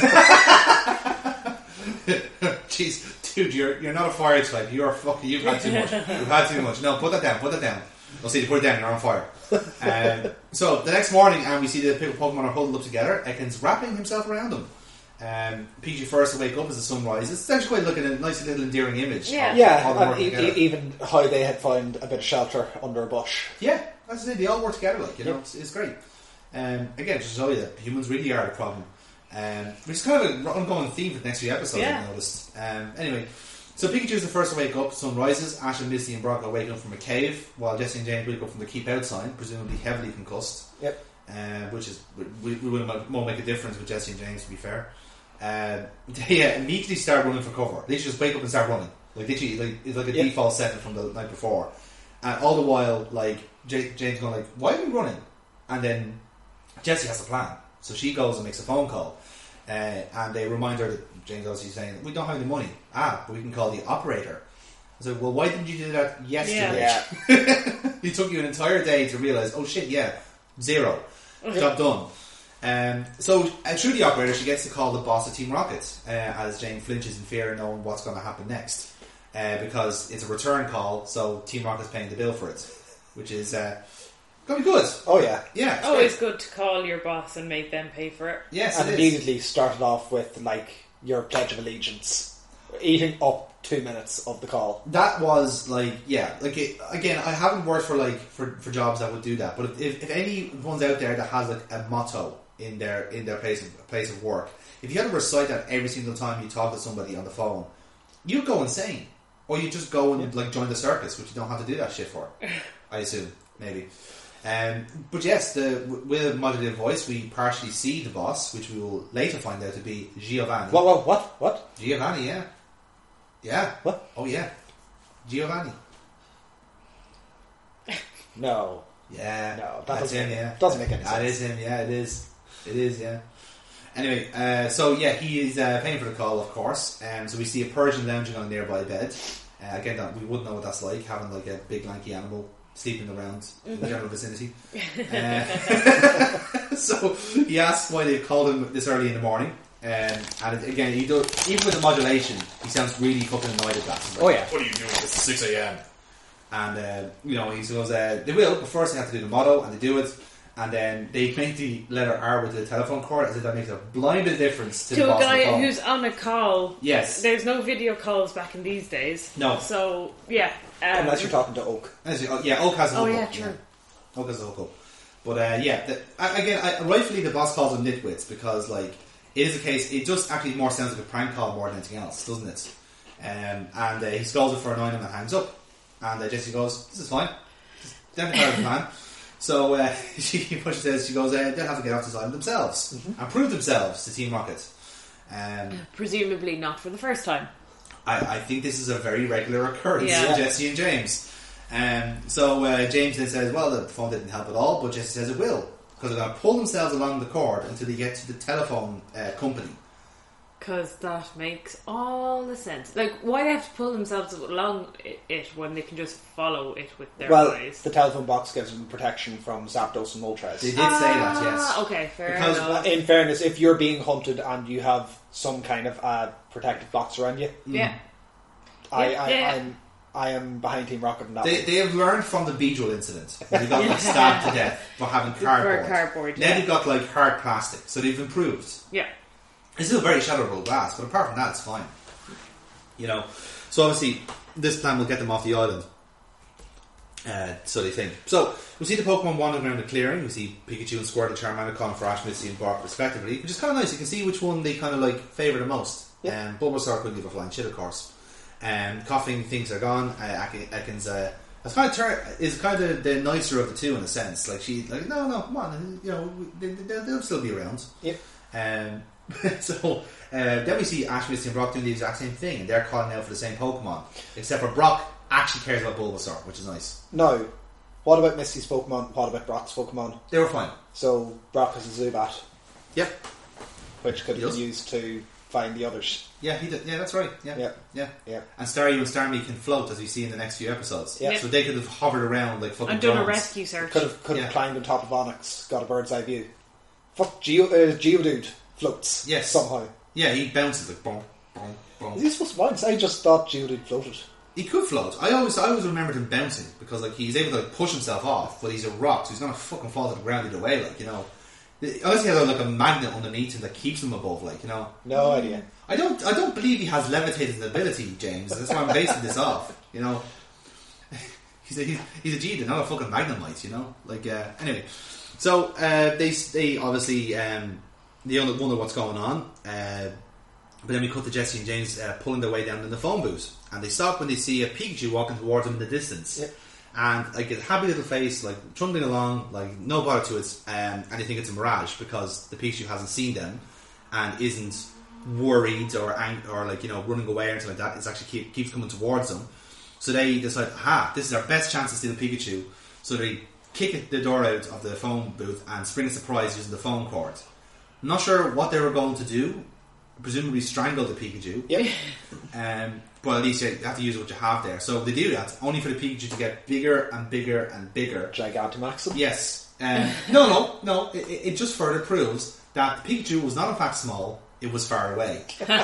Jeez, dude, you're you're not a fire type. You're fucking. You've had too much. You've had too much. No, put that down. Put that down. I'll see you put it down. You're on fire. Um, so the next morning, and we see the Pokemon are huddled up together. Ekans wrapping himself around them. Um, Pikachu first to wake up as the sun rises. It's actually quite looking a nice little endearing image. Yeah. of Yeah, all them and working e- together. e- even how they had found a bit of shelter under a bush. Yeah, that's it. They all work together, like you know, Yep. it's, it's great. Um, again, just to show you that humans really are the problem, um, which is kind of an ongoing theme for the next few episodes. Yeah. I've noticed. Um, anyway, so Pikachu is the first to wake up. Sun rises. Ash and Misty and Brock are waking up from a cave, while Jesse and James wake up from the keep out sign, presumably heavily concussed. Yep. Uh, which is we, we will won't make a difference with Jesse and James, to be fair. Um, they uh, immediately start running for cover. They just wake up and start running, like literally, like it's like a Yep. default setting from the night before. And all the while, like J- James going like, "Why are we running?" And then Jessie has a plan, so she goes and makes a phone call, uh, and they remind her that James goes, "He's saying we don't have any money. Ah, but we can call the operator." I was like, "Well, why didn't you do that yesterday? Yeah. It took you an entire day to realise. Oh shit, yeah, zero, job done." Um, so uh, through the operator, she gets to call the boss of Team Rocket, uh, as Jane flinches in fear, knowing what's going to happen next, uh, because it's a return call. So Team Rocket's paying the bill for it, which is uh, going to be good. Oh yeah. Yeah, it's Always great. good to call your boss and make them pay for it. Yes, And it is. immediately started off with like your Pledge of Allegiance, eating up two minutes of the call. That was like, yeah, like it, again, I haven't worked for like for, for jobs that would do that, but if, if, if anyone's out there that has like a motto in their in their place of place of work, if you had to recite that every single time you talk to somebody on the phone, you'd go insane, or you just go and like join the circus, which you don't have to do that shit for. I assume, maybe. Um, but yes, the with a modulated voice, we partially see the boss, which we will later find out to be Giovanni. What? What? What? What? Giovanni, yeah, yeah. What? Oh yeah, Giovanni. No. Yeah, No, that that's doesn't him. make- Yeah, doesn't make any That sense. is him. Yeah, it is. It is. Yeah. Anyway, uh, so yeah, he is uh, paying for the call, of course. Um, so we see a Persian lounging on a nearby bed. Uh, again, that, we wouldn't know what that's like, having like a big lanky animal sleeping around in the general vicinity. Uh, so he asks why they called him this early in the morning. Um, and it, again, he does, even with the modulation, he sounds really fucking annoyed at that. He's like, Oh, yeah. "What are you doing? It's six a.m." And uh, you know, he goes, uh, "They will, but first they have to do the motto," and they do it. and then they make the letter R with the telephone cord, as if that makes a blind bit of difference to, To the a boss of the guy phone. who's on a call. Yes. There's no video calls back in these days. No. So, yeah. Um, Unless you're talking to Oak. As you- oh, yeah, Oak has a Oh, hookup. yeah, true. Oak has a hookup. But uh, yeah, the, I- again, I, rightfully the boss calls them nitwits because, like, it is a case. It just actually more sounds like a prank call more than anything else, doesn't it? Um, and uh, he scolds her for annoying him and hangs up. And uh, Jessie goes, "This is fine. It's definitely part of the plan." So uh, she what she says, she goes, uh, "They'll have to get off this island themselves Mm-hmm. and prove themselves to Team Rocket." Um, Presumably not for the first time. I, I think this is a very regular occurrence Yeah. with Jesse and James. Um, so uh, James then says, well, the phone didn't help at all, but Jesse says it will, because they're going to pull themselves along the cord until they get to the telephone uh, company. Because that makes all the sense. Like, why do they have to pull themselves along i- it when they can just follow it with their Well, eyes? the telephone box gives them protection from Zapdos and Moltres. They did say that, yes. Ah, okay, fair Because enough. In fairness, if you're being hunted and you have some kind of uh, protective box around you, yeah. I, Yeah, I, yeah. I'm I am behind Team Rocket in that. They, one. they have learned from the Beedrill incident when they got like, stabbed to death for having cardboard. cardboard, Now yeah. they've got like hard plastic, so they've improved. Yeah. It's still very shatterable glass, but apart from that, it's fine. You know, so obviously this plan will get them off the island. Uh, so they think. So we see the Pokemon wandering around the clearing. We see Pikachu and Squirtle, Charmander calling for Ash, Misty, and Bark respectively, which is kind of nice. You can see which one they kind of like favour the most. Yeah. Um, Bulbasaur couldn't give a flying shit, of course. Um, Coughing thinks they're gone. Uh, Ek- Ekans uh, that's kind of tur- is kind of the nicer of the two in a sense. Like she, like no, no, come on, you know, they, they'll, they'll still be around. Yep. Um, so uh, then we see Ash, Misty, and Brock doing the exact same thing, and they're calling out for the same Pokemon, except for Brock actually cares about Bulbasaur, which is nice. No. What about Misty's Pokemon? What about Brock's Pokemon? They were fine. So Brock has a Zubat, Yep. which could Yes. be used to find the others. Yeah, he did. Yeah, that's right. Yeah, Yeah. yeah. Yeah. And Staryu and Starmie can float, as we see in the next few episodes. Yeah. So they could have hovered around like fucking I've done a drones. rescue search. Could have could have Yeah. climbed on top of Onyx, got a bird's eye view. Fuck, Geo, uh, Geodude floats. Yes. Somehow. Yeah, he bounces like boom, boom, boom. Is he supposed to bounce? I just thought Geodude floated. He could float. I always, I always remembered him bouncing because like he's able to like, push himself off, but he's a rock, so he's gonna fucking fall to the ground either way. Like you know, unless he has like a magnet underneath him that keeps him above. Like you know, No idea. I don't, I don't believe he has levitating ability, James. That's why I'm basing this off. You know, he's a he's, he's a G, not a fucking Magnemite. You know, like uh, anyway. So uh, they they obviously um, they wonder what's going on. Uh, But then we cut to Jesse and James uh, pulling their way down in the phone booth, and they stop when they see a Pikachu walking towards them in the distance, Yep. and like a happy little face, like trundling along, like no bother to it, um, and they think it's a mirage because the Pikachu hasn't seen them and isn't worried or ang- or like you know running away or anything like that. It's actually keep, keeps coming towards them, so they decide, "Ha! This is our best chance to steal the Pikachu." So they kick the door out of the phone booth and spring a surprise using the phone cord. I'm not sure what they were going to do. Presumably strangle the Pikachu. Yep. Um, but at least you have to use what you have there. So they do that only for the Pikachu to get bigger and bigger and bigger. Gigantamaxim. Yes. Um, no, no, no. It, it it just further proves that the Pikachu was not in fact small. It was far away.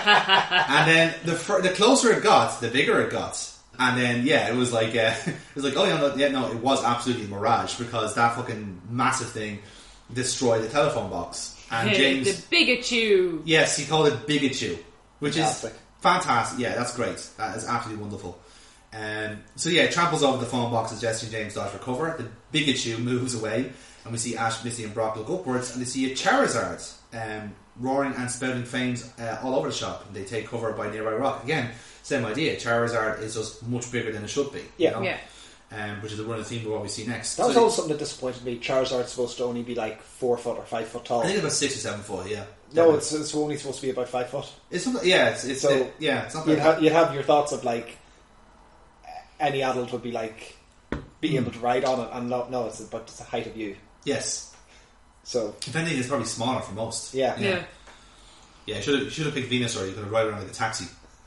And then the fur- the closer it got, the bigger it got. And then yeah, it was like uh, it was like oh yeah no, yeah no, it was absolutely a mirage because that fucking massive thing destroyed the telephone box. And Hey, James. the Bigachu. Yes, he called it Bigachu, which Fantastic. is fantastic. Yeah, that's great. That is absolutely wonderful. Um, so yeah, it tramples over the phone box as Jesse and James dodge for cover. The Bigachu moves away, and we see Ash, Misty, and Brock look upwards, and they see a Charizard um, roaring and spouting flames uh, all over the shop. And they take cover by nearby rock. Again, same idea. Charizard is just much bigger than it should be. Yeah. you know? Yeah. Um, which is the running theme of what we see next. That was So always something that disappointed me. Charizard's supposed to only be like four foot or five foot tall. I think about six or seven foot. Yeah. No, it's, it's only supposed to be about five foot. it's something. Yeah, it's, it's So, uh, yeah. It's not You'd, that. ha- you'd have your thoughts of like any adult would be like being able to ride on it, and no, no, it's about the height of you. Yes. So If anything, it's probably smaller for most. Yeah. Yeah. Yeah, you should have, should have picked Venusaur. You could have ride around like a taxi.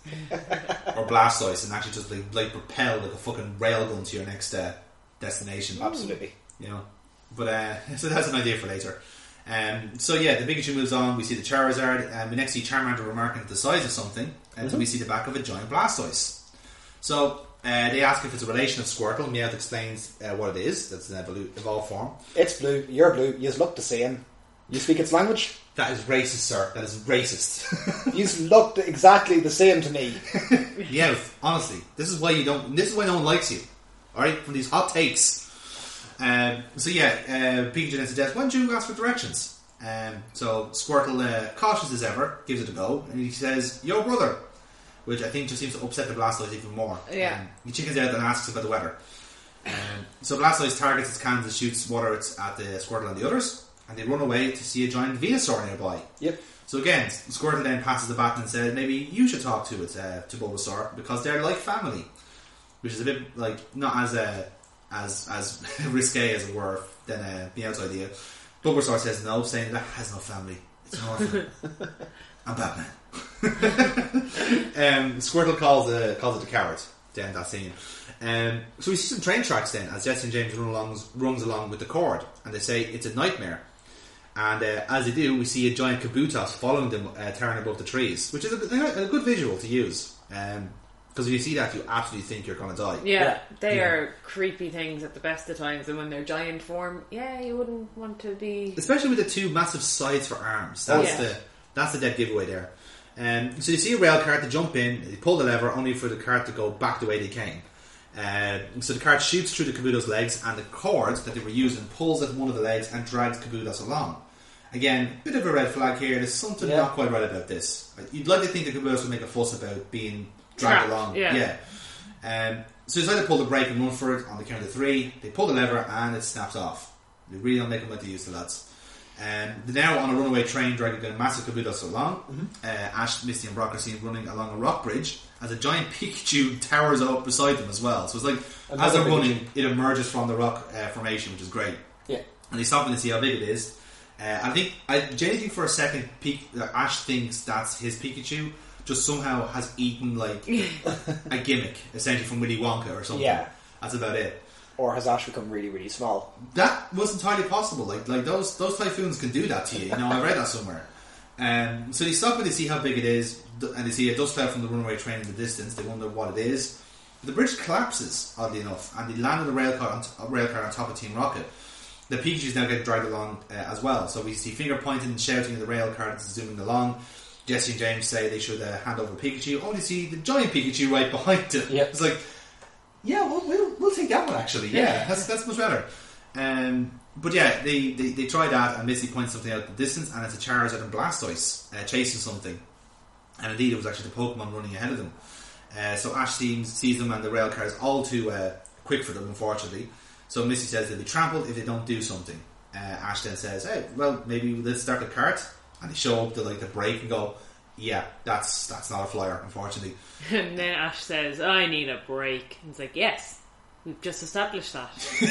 Or Blastoise and actually just like, like propel like a fucking railgun to your next uh, destination. absolutely. You know. But uh, so that's an idea for later. Um, so yeah, the Pikachu moves on. We see the Charizard, and we next see Charmander remarking at the size of something, until we see the back of a giant Blastoise. So Uh, they ask if it's a relation of Squirtle. Meowth explains uh, what it is. That's an evolu- evolved form. It's blue, you're blue, you look the same. You speak its language? That is racist, sir. That is racist. You looked exactly the same to me. Meowth, honestly, this is why you don't. This is why no one likes you. All right, from these hot takes. Um, so yeah, uh, Pikachu then suggests, why don't you ask for directions? Um, so Squirtle, uh, cautious as ever, gives it a go, and he says, "Yo, brother," which I think just seems to upset the Blastoise even more. Yeah. Um, he chickens out and asks about the weather. Um, so Blastoise targets its cannons and shoots water at the Squirtle and the others, and they run away to see a giant Venusaur nearby. Yep. So again, Squirtle then passes the baton and says, maybe you should talk to it, uh, to Bulbasaur, because they're like family. Which is a bit, like, not as uh, as as risque, as it were, than uh, Meowth's idea. Bulbasaur says no, saying that has no family. It's an orphan. I'm Batman. um, Squirtle calls, uh, calls it a coward to end that scene. Um, so we see some train tracks then, as Jesse and James run along, runs along with the cord, and they say it's a nightmare. And uh, as they do, we see a giant Kabutops following them, uh, tearing above the trees, which is a, a good visual to use. Um, Because if you see that, you absolutely think you're going to die. Yeah, Yeah. they Yeah. are creepy things at the best of times, and when they're giant form, yeah, you wouldn't want to be. Especially with the two massive sides for arms. That's Yeah. the that's the dead giveaway there. Um, so you see a rail cart, they jump in, they pull the lever, only for the cart to go back the way they came. Uh, so the cart shoots through the Kabuto's legs, and the cord that they were using pulls at one of the legs and drags Kabutos along. Again, bit of a red flag here. There's something Yeah. not quite right about this. You'd like to think the Kabutos would make a fuss about being dragged Trapped, along. yeah. yeah. Um, so they decide to pull the brake and run for it on the count of three. They pull the lever and it snaps off. They really don't make them like they used to, lads. Um, they're now on a runaway train dragging a massive Kabutos along. Mm-hmm. Uh, Ash, Misty and Brock are seen running along a rock bridge as a giant Pikachu towers up beside them as well. So it's like, as Another they're running, Pikachu. it emerges from the rock uh, formation, which is great. Yeah. And they stop in to see how big it is. Uh, I think, I genuinely think for a second, Pik- uh, Ash thinks that's his Pikachu, just somehow has eaten like a gimmick, essentially from Willy Wonka or something. Yeah. That's about it. Or has Ash become really, really small? That was entirely possible. Like like those those typhoons can do that to you. You know, I read that somewhere. Um, so they stop and they see how big it is, and they see a dust cloud from the runaway train in the distance. They wonder what it is. The bridge collapses, oddly enough, and they land on a rail car on, t- a rail car on top of Team Rocket. The Pikachus now get dragged along uh, as well. So we see finger pointing and shouting at the rail car that's zooming along. Jesse and James say they should uh, hand over Pikachu. Only see the giant Pikachu right behind it. Yep. It's like, yeah, we'll, we'll, we'll take that one actually. Yeah, yeah. that's that's much better. Um, but yeah, they, they, they try that, and Missy points something out at the distance, and it's a Charizard and Blastoise uh, chasing something. And indeed, it was actually the Pokemon running ahead of them. Uh, so Ash sees, sees them, and the rail car is all too uh, quick for them, unfortunately. So Missy says they'll be trampled if they don't do something. Uh, Ash then says, "Hey, well, maybe let's start the cart." And they show up to like the brake and go, "Yeah, that's that's not a flyer, unfortunately." And then Ash says, I need a break. And it's like, yes, we've just established that.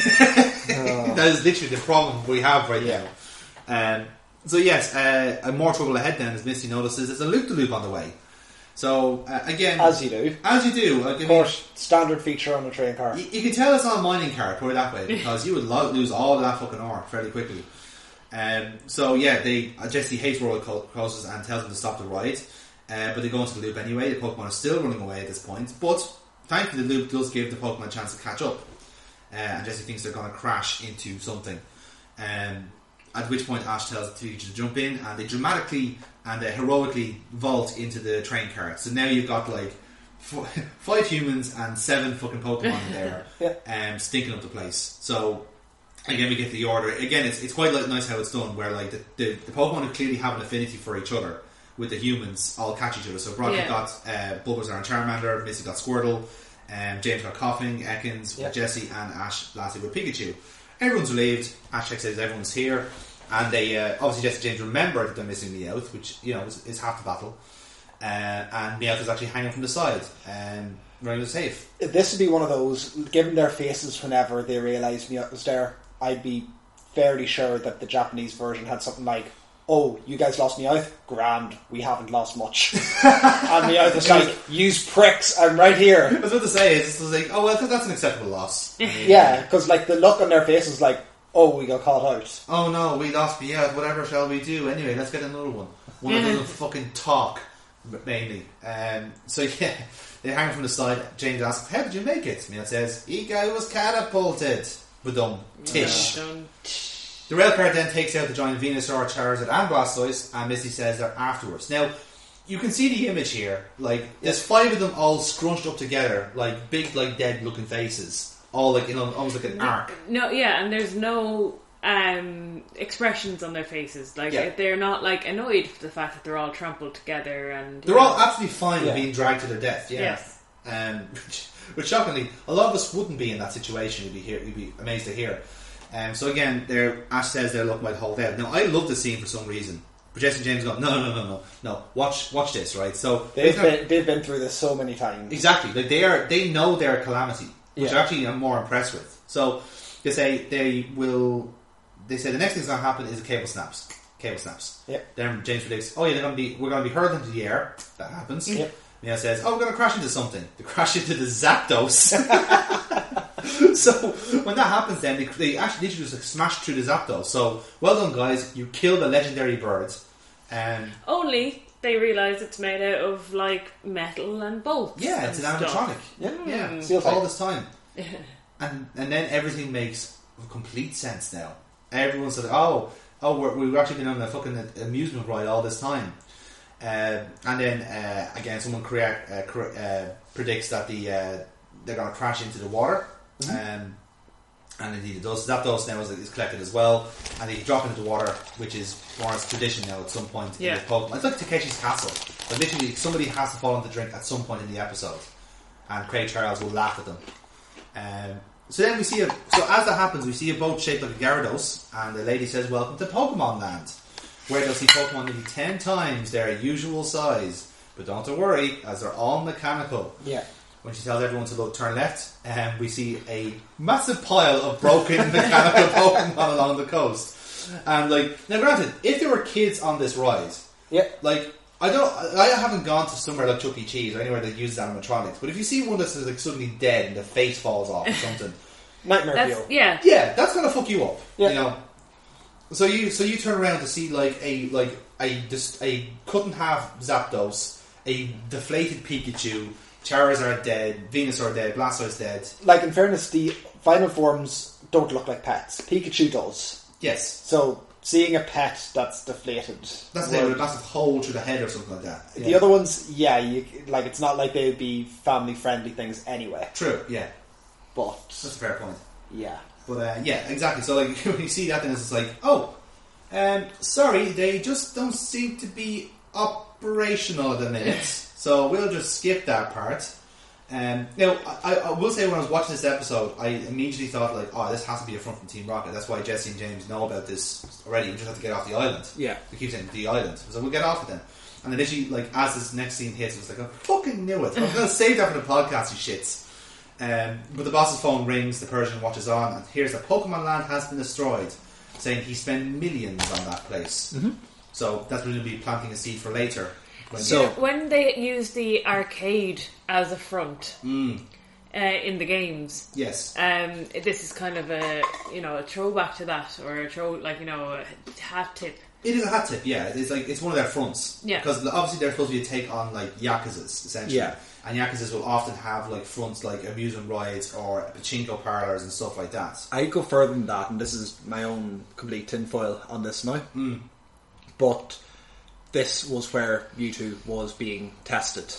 That is literally the problem we have right Yeah. now. Um, so yes, uh, a more trouble ahead then, as Misty notices, there's a loop-de-loop on the way. So uh, again, As you do. as you do, like, I Of mean, course, standard feature on a train car. you, you can tell it's not a mining cart, put it that way, because you would lo- lose all of that fucking ore fairly quickly. Um, so yeah, they uh, Jesse hates roller co- coasters and tells them to stop the ride, uh, but they go into the loop anyway. The Pokemon are still running away at this point, but thankfully the loop does give the Pokemon a chance to catch up, uh, and Jesse thinks they're going to crash into something. Um, at which point Ash tells the teacher to jump in, and they dramatically and uh, heroically vault into the train cart. So now you've got like f- five humans and seven fucking Pokemon in there, Yeah. um, stinking up the place. So again, we get the order. Again, it's it's quite like, nice how it's done, where like the, the, the Pokemon who clearly have an affinity for each other, with the humans all catch each other. So Brock Yeah. got uh, Bulbasaur and Charmander, Missy got Squirtle, um, James got Coughing, Ekans Yeah. with Jesse, and Ash lastly with Pikachu. Everyone's relieved. Ash checks out everyone's here, and they uh, obviously Jesse and James remember that they're missing Meowth, which you know is, is half the battle. Uh, and Meowth is actually hanging from the side, um, running to safe. This would be one of those, given their faces whenever they realised Meowth was there, I'd be fairly sure that the Japanese version had something like, "Oh, you guys lost Meowth? Grand, we haven't lost much." And Meowth was like, "Use pricks, I'm right I here." was about to say, it's just like, oh well, that's an acceptable loss. I mean, Yeah, because like the look on their faces like, "Oh, we got caught out." oh no, we lost Meowth, whatever shall we do? Anyway, let's get another one. One that doesn't fucking talk. mainly. Um, so yeah, they hang from the side. James asks, "How did you make it?" Mia says, "E guy was catapulted." Badum tish. Dun. The rail car then takes out the giant Venusaur, Charizard, and Blastoise, and Misty says they're afterwards. Now, you can see the image here. Like, there's five of them all scrunched up together, like big, like dead-looking faces, all like you know, almost like an arc. No, yeah, and there's no um, expressions on their faces. Like Yeah. they're not like annoyed for the fact that they're all trampled together, and They're all absolutely fine Yeah. with being dragged to their death. Yeah. Yes. Um, which, which shockingly, a lot of us wouldn't be in that situation. We'd be here. We'd be amazed to hear. Um, so again, they're, Ash says they're looking like whole dead. Now, I love the scene for some reason. But Jesse and James go, no, no, no, no, no. Watch, watch this, right? So They've been, they've been through this so many times. exactly, like they are. They know they're a calamity, which Yeah. actually I'm more impressed with. So they say they will. They say the next thing's going to happen is a cable snaps. Cable snaps. Yep. Then James predicts, oh yeah, they're going to be. We're going to be hurled into the air. That happens. Yep. Mia says, oh, we're going to crash into something. They crash into the Zapdos. So when that happens, then they, they actually literally just like smash through the Zapdos. So well done, guys! You killed a legendary bird. Um, only they realise it's made out of like metal and bolts. yeah, it's an and stuff. animatronic. Yeah. Yeah, Steel all type. this time, and and then everything makes complete sense now. Everyone said, "Oh, oh, we're, we've actually been on a fucking amusement ride all this time." Uh, and then uh, again, someone correct, uh, cor- uh, predicts that the uh, they're going to crash into the water. Um, and indeed it does. Zapdos now is, is collected as well, and they drop into the water, which is more as tradition now at some point Yeah. in the Pokemon. It's like Takeshi's Castle. But literally, somebody has to fall into the drink at some point in the episode, and Craig Charles will laugh at them. Um, so then we see a. So as that happens, we see a boat shaped like a Gyarados, and the lady says, "Welcome to Pokemon Land," where they'll see Pokemon nearly ten times their usual size. But don't worry, as they're all mechanical. Yeah. When she tells everyone to look, turn left, and um, we see a massive pile of broken mechanical Pokemon along the coast. And like, now granted, if there were kids on this ride, Yeah. like I don't, I haven't gone to somewhere like Chuck E. Cheese or anywhere that uses animatronics. But if you see one that's like suddenly dead and the face falls off or something, Nightmare That's Fuel. yeah. yeah, that's gonna fuck you up. Yeah. You know. So you, so you turn around to see like a like a just a cut in half Zapdos, a deflated Pikachu. Charizard dead, Venusaur dead, Blastoise dead. Like, in fairness, the final forms don't look like pets. Pikachu does. Yes. So, seeing a pet that's deflated. That's would- the massive hole through the head or something like that. The Yeah. other ones, yeah, you, like, it's not like they would be family-friendly things anyway. True, yeah. But, That's a fair point. yeah. But uh, yeah, exactly. So like when you see that, then it's just like, oh, um, sorry, they just don't seem to be operational at the minute. So we'll just skip that part. Um, now, I, I will say when I was watching this episode, I immediately thought like, oh, this has to be a front from Team Rocket. That's why Jesse and James know about this already. We just have to get off the island. Yeah. They keep saying the island, so we'll get off it then. And then literally, like as this next scene hits, it was like, I fucking knew it. I'm gonna save that for the podcast, you shits. Um, but the boss's phone rings. The Persian watches on, and hears that Pokemon Land has been destroyed, saying he spent millions on that place. Mm-hmm. So that's going to be planting a seed for later. When So- When they use the arcade as a front Mm, uh, in the games, yes, um, this is kind of a you know a throwback to that, or a throw like you know a hat tip. it is a hat tip. Yeah, it's like it's one of their fronts. Yeah. because obviously they're supposed to be a take on like Yakuzas essentially. Yeah. And Yakuzas will often have like fronts like amusement rides or pachinko parlors and stuff like that. I go further than that, and this is my own complete tinfoil on this now. Mm. But this was where Mewtwo was being tested,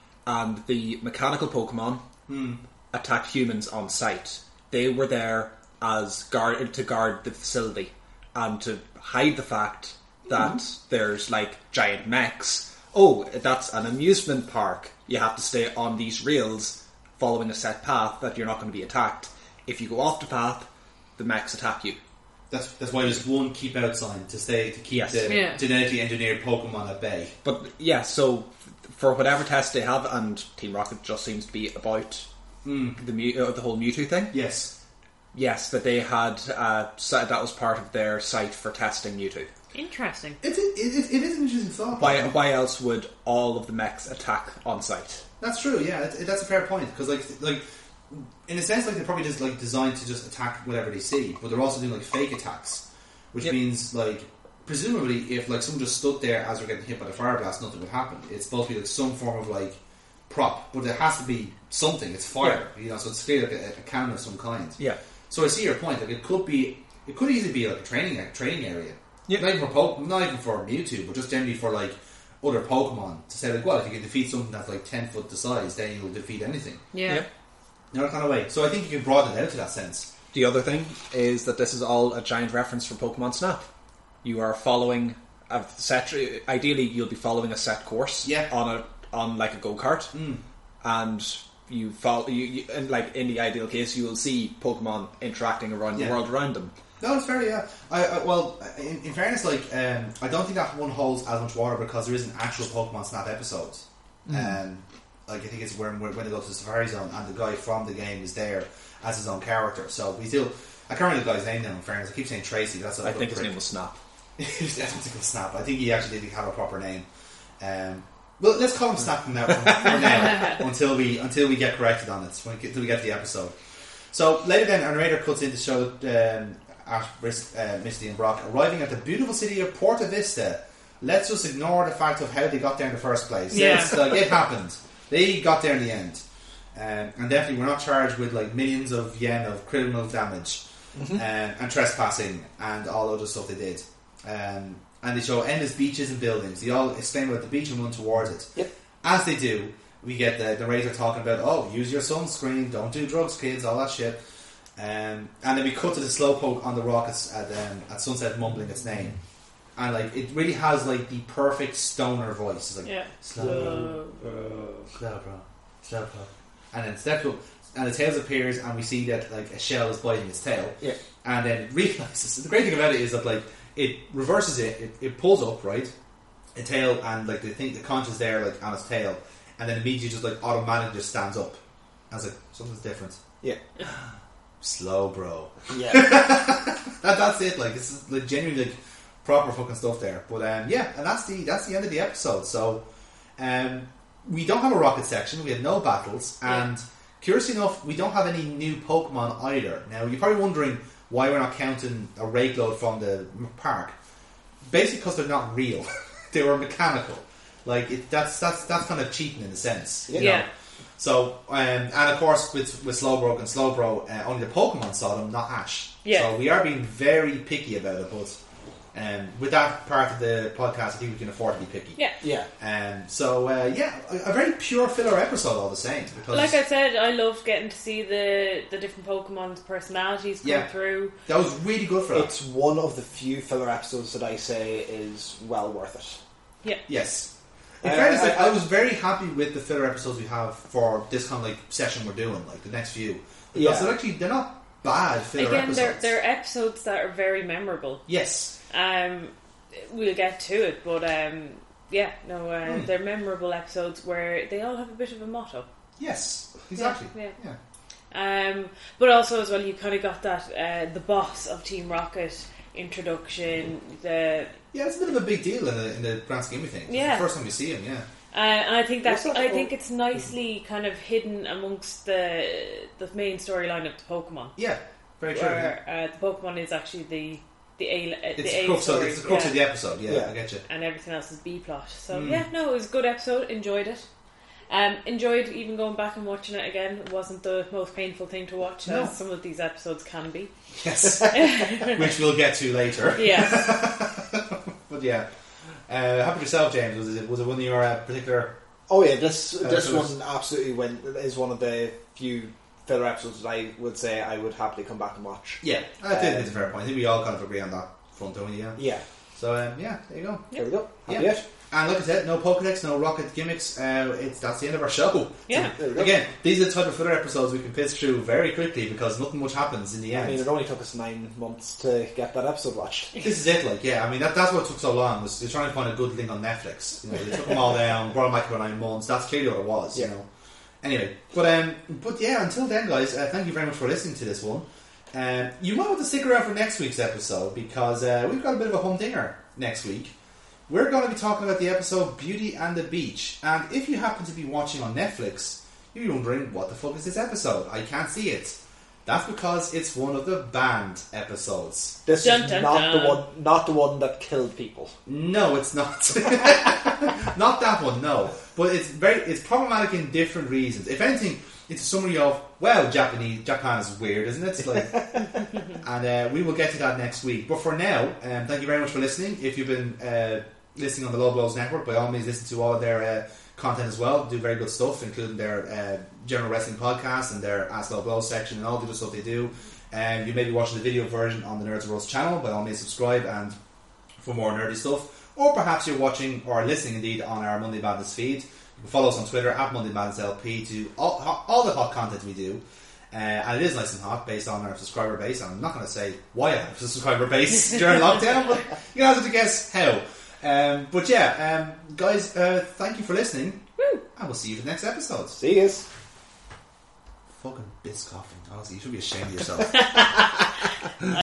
and the mechanical Pokemon Mm. attacked humans on sight. They were there as guard to guard the facility and to hide the fact that there's like giant mechs. Oh, that's an amusement park. You have to stay on these rails following a set path that you're not going to be attacked. If you go off the path, the mechs attack you. That's that's why there's one keep out sign to stay to keep Yes. the Yeah. genetically engineered Pokemon at bay. But yeah, so for whatever test they have, and Team Rocket just seems to be about Mm. the Mew, uh, the whole Mewtwo thing. Yes. Yes, that they had uh, si- that was part of their site for testing Mewtwo. Interesting. It's a, it, it is an interesting thought. Why why else would all of the mechs attack on site? That's true. Yeah, it, it, that's a fair point because like like in a sense like they're probably just like designed to just attack whatever they see, but they're also doing like fake attacks, which Yep. means like presumably, if like someone just stood there as we're getting hit by the fire blast, nothing would happen. It's supposed to be like some form of like prop, but it has to be something. It's fire, you know. So it's clearly like a, a cannon of some kind. Yeah. So I see your point. Like it could be, it could easily be like a training a training area. Yeah. Not even for po- not even for Mewtwo, but just generally for like other Pokemon to say like, well, if you can defeat something that's like ten foot the size, then you'll defeat anything. Yeah. Yeah. You know, that kind of way. So I think you can broaden it out to that sense. The other thing is that this is all a giant reference for Pokemon Snap. You are following a set. Ideally, you'll be following a set course. Yeah. On a on like a go kart, Mm. and you follow. You, you and like in the ideal case, you will see Pokemon interacting around Yeah. the world around them. No, it's very yeah. I, I well, in, in fairness, like um, I don't think that one holds as much water because there is an actual Pokemon Snap episode. Um, like I think it's when when they go to the Safari Zone and the guy from the game is there as his own character. So we still, I can't remember the guy's name now. In fairness, I keep saying Tracy. That's a I think his prick. name was Snap. He's definitely called Snap. I think he actually didn't have a proper name. Um, well, let's call him Snap from now, from, from now until we until we get corrected on it. Until we get to the episode. So later, then our narrator cuts in to show that um, at risk, uh, Misty and Brock arriving at the beautiful city of Porta Vista. Let's just ignore the fact of how they got there in the first place. Yeah. It's like it happened. They got there in the end, um, and definitely we're not charged with like millions of yen of criminal damage Mm-hmm. um, and trespassing and all other stuff they did. Um, and they show endless beaches and buildings. They all exclaim about the beach and run towards it. Yep. As they do, we get the narrator talking about, oh, use your sunscreen, don't do drugs, kids, all that shit. Um, and then we cut to the slowpoke on the rock at, at, um, at sunset mumbling its name. And like it really has like the perfect stoner voice. It's like, Yeah. slow bro, slow bro, slow bro. And then steps up, and the tails appears, and we see that like a shell is biting its tail. Yeah. And then it realizes. The great thing about it is that like it reverses it, it, it pulls up right, a tail, and like the thing, the conch is there like on its tail, and then immediately just like automatically just stands up. I was like, something's different. Yeah. Slow bro. Yeah. That, that's it. Like it's like genuinely like proper fucking stuff there. But um, yeah, and that's the that's the end of the episode. So um, we don't have a rocket section. We have no battles, and curiously enough, we don't have any new Pokemon either. Now you're probably wondering why we're not counting a rake load from the park. Basically, because they're not real. They were mechanical. Like it, that's that's that's kind of cheating in a sense. You Yeah. know? So, um, and of course, with with Slowbro and Slowbro, uh, only the Pokemon saw them, not Ash. Yeah. So we are being very picky about it, but um, with that part of the podcast, I think we can afford to be picky. Yeah. Yeah. Um, so uh, yeah, a, a very pure filler episode, all the same. Because Like I said, I loved getting to see the, the different Pokemon's personalities come Yeah. through. that was really good for us. It's one of the few filler episodes that I say is well worth it. Yeah. Yes. In Uh, fairness, like, I- I was very happy with the filler episodes we have for this kind of like session we're doing, like the next few, because Yeah. they're actually they're not bad filler Again, they're, episodes. they're episodes that are very memorable. Yes. Um, we'll get to it, but um, yeah, no, uh, Hmm. they're memorable episodes where they all have a bit of a motto. Yes. Exactly. Yeah, yeah. Um, but also as well, you kind of got that uh, the boss of Team Rocket introduction. The Yeah, it's a bit of a big deal in the, in the grand scheme of things. It's Yeah. the first time you see him, yeah. uh, and I think that's What's that I called? think it's nicely kind of hidden amongst the the main storyline of the Pokemon. Yeah, very true. yeah. Where uh, the Pokemon is actually the the A uh, It's the the A crux, of, story, it's the crux yeah. of the episode, yeah, Yeah. I get you. and everything else is B plot. So Mm. yeah, no, it was a good episode. Enjoyed it. Um, enjoyed even going back and watching it again. It wasn't the most painful thing to watch, No. as some of these episodes can be. Yes. Which we'll get to later. Yeah, But yeah. Uh, how about yourself, James? Was it, was it one of your uh, particular... Oh yeah, this Uh, this so one absolutely went, is one of the few filler episodes that I would say I would happily come back and watch. Yeah, I think Um, it's a fair point. I think we all kind of agree on that front, don't we? Yeah. Yeah, So, um, yeah, there you go. there we go. Happy Yeah. it. And like I said, no Pokedex, no rocket gimmicks. Uh, it's that's the end of our show. yeah. There we go. Again, these are the type of filler episodes we can piss through very quickly because nothing much happens in the I end. mean, it only took us nine months to get that episode watched. This is it, like, yeah. I mean, that, that's what took so long. Was they're trying to find a good thing on Netflix. You know, they took them all down, brought them back for nine months. That's clearly what it was. Yeah. You know. Anyway, but um, but yeah. Until then, guys, uh, thank you very much for listening to this one. Um, you might want to stick around for next week's episode because uh, we've got a bit of a humdinger next week. We're going to be talking about the episode Beauty and the Beach. And if you happen to be watching on Netflix, you're wondering, what the fuck is this episode? I can't see it. That's because it's one of the banned episodes. This Dun, is dun, not dun. the one, not the one that killed people. No, it's not. Not that one, no. But it's very, it's problematic in different reasons. If anything, it's a summary of, well, Japanese, Japan is weird, isn't it? It's like, and uh, we will get to that next week. But for now, um, thank you very much for listening. If you've been uh, listening on the Low Blows Network, by all means, listen to all of their uh, content as well. Do very good stuff, including their uh, general wrestling podcast and their Ask Low Blows section and all the other stuff they do. Um, you may be watching the video version on the Nerds of Roast channel. By all means, subscribe and for more nerdy stuff. Or perhaps you're watching or listening indeed on our Monday Madness feed. You can follow us on Twitter at Monday Madness L P to all, all the hot content we do. Uh, and it is nice and hot based on our subscriber base. And I'm not going to say why I have a subscriber base during lockdown, but you guys have to guess how. Um, but yeah, um, guys, uh, thank you for listening. Woo. And we'll see you for the next episode. See yous. Fucking Biscoffing. Honestly, you should be ashamed of yourself.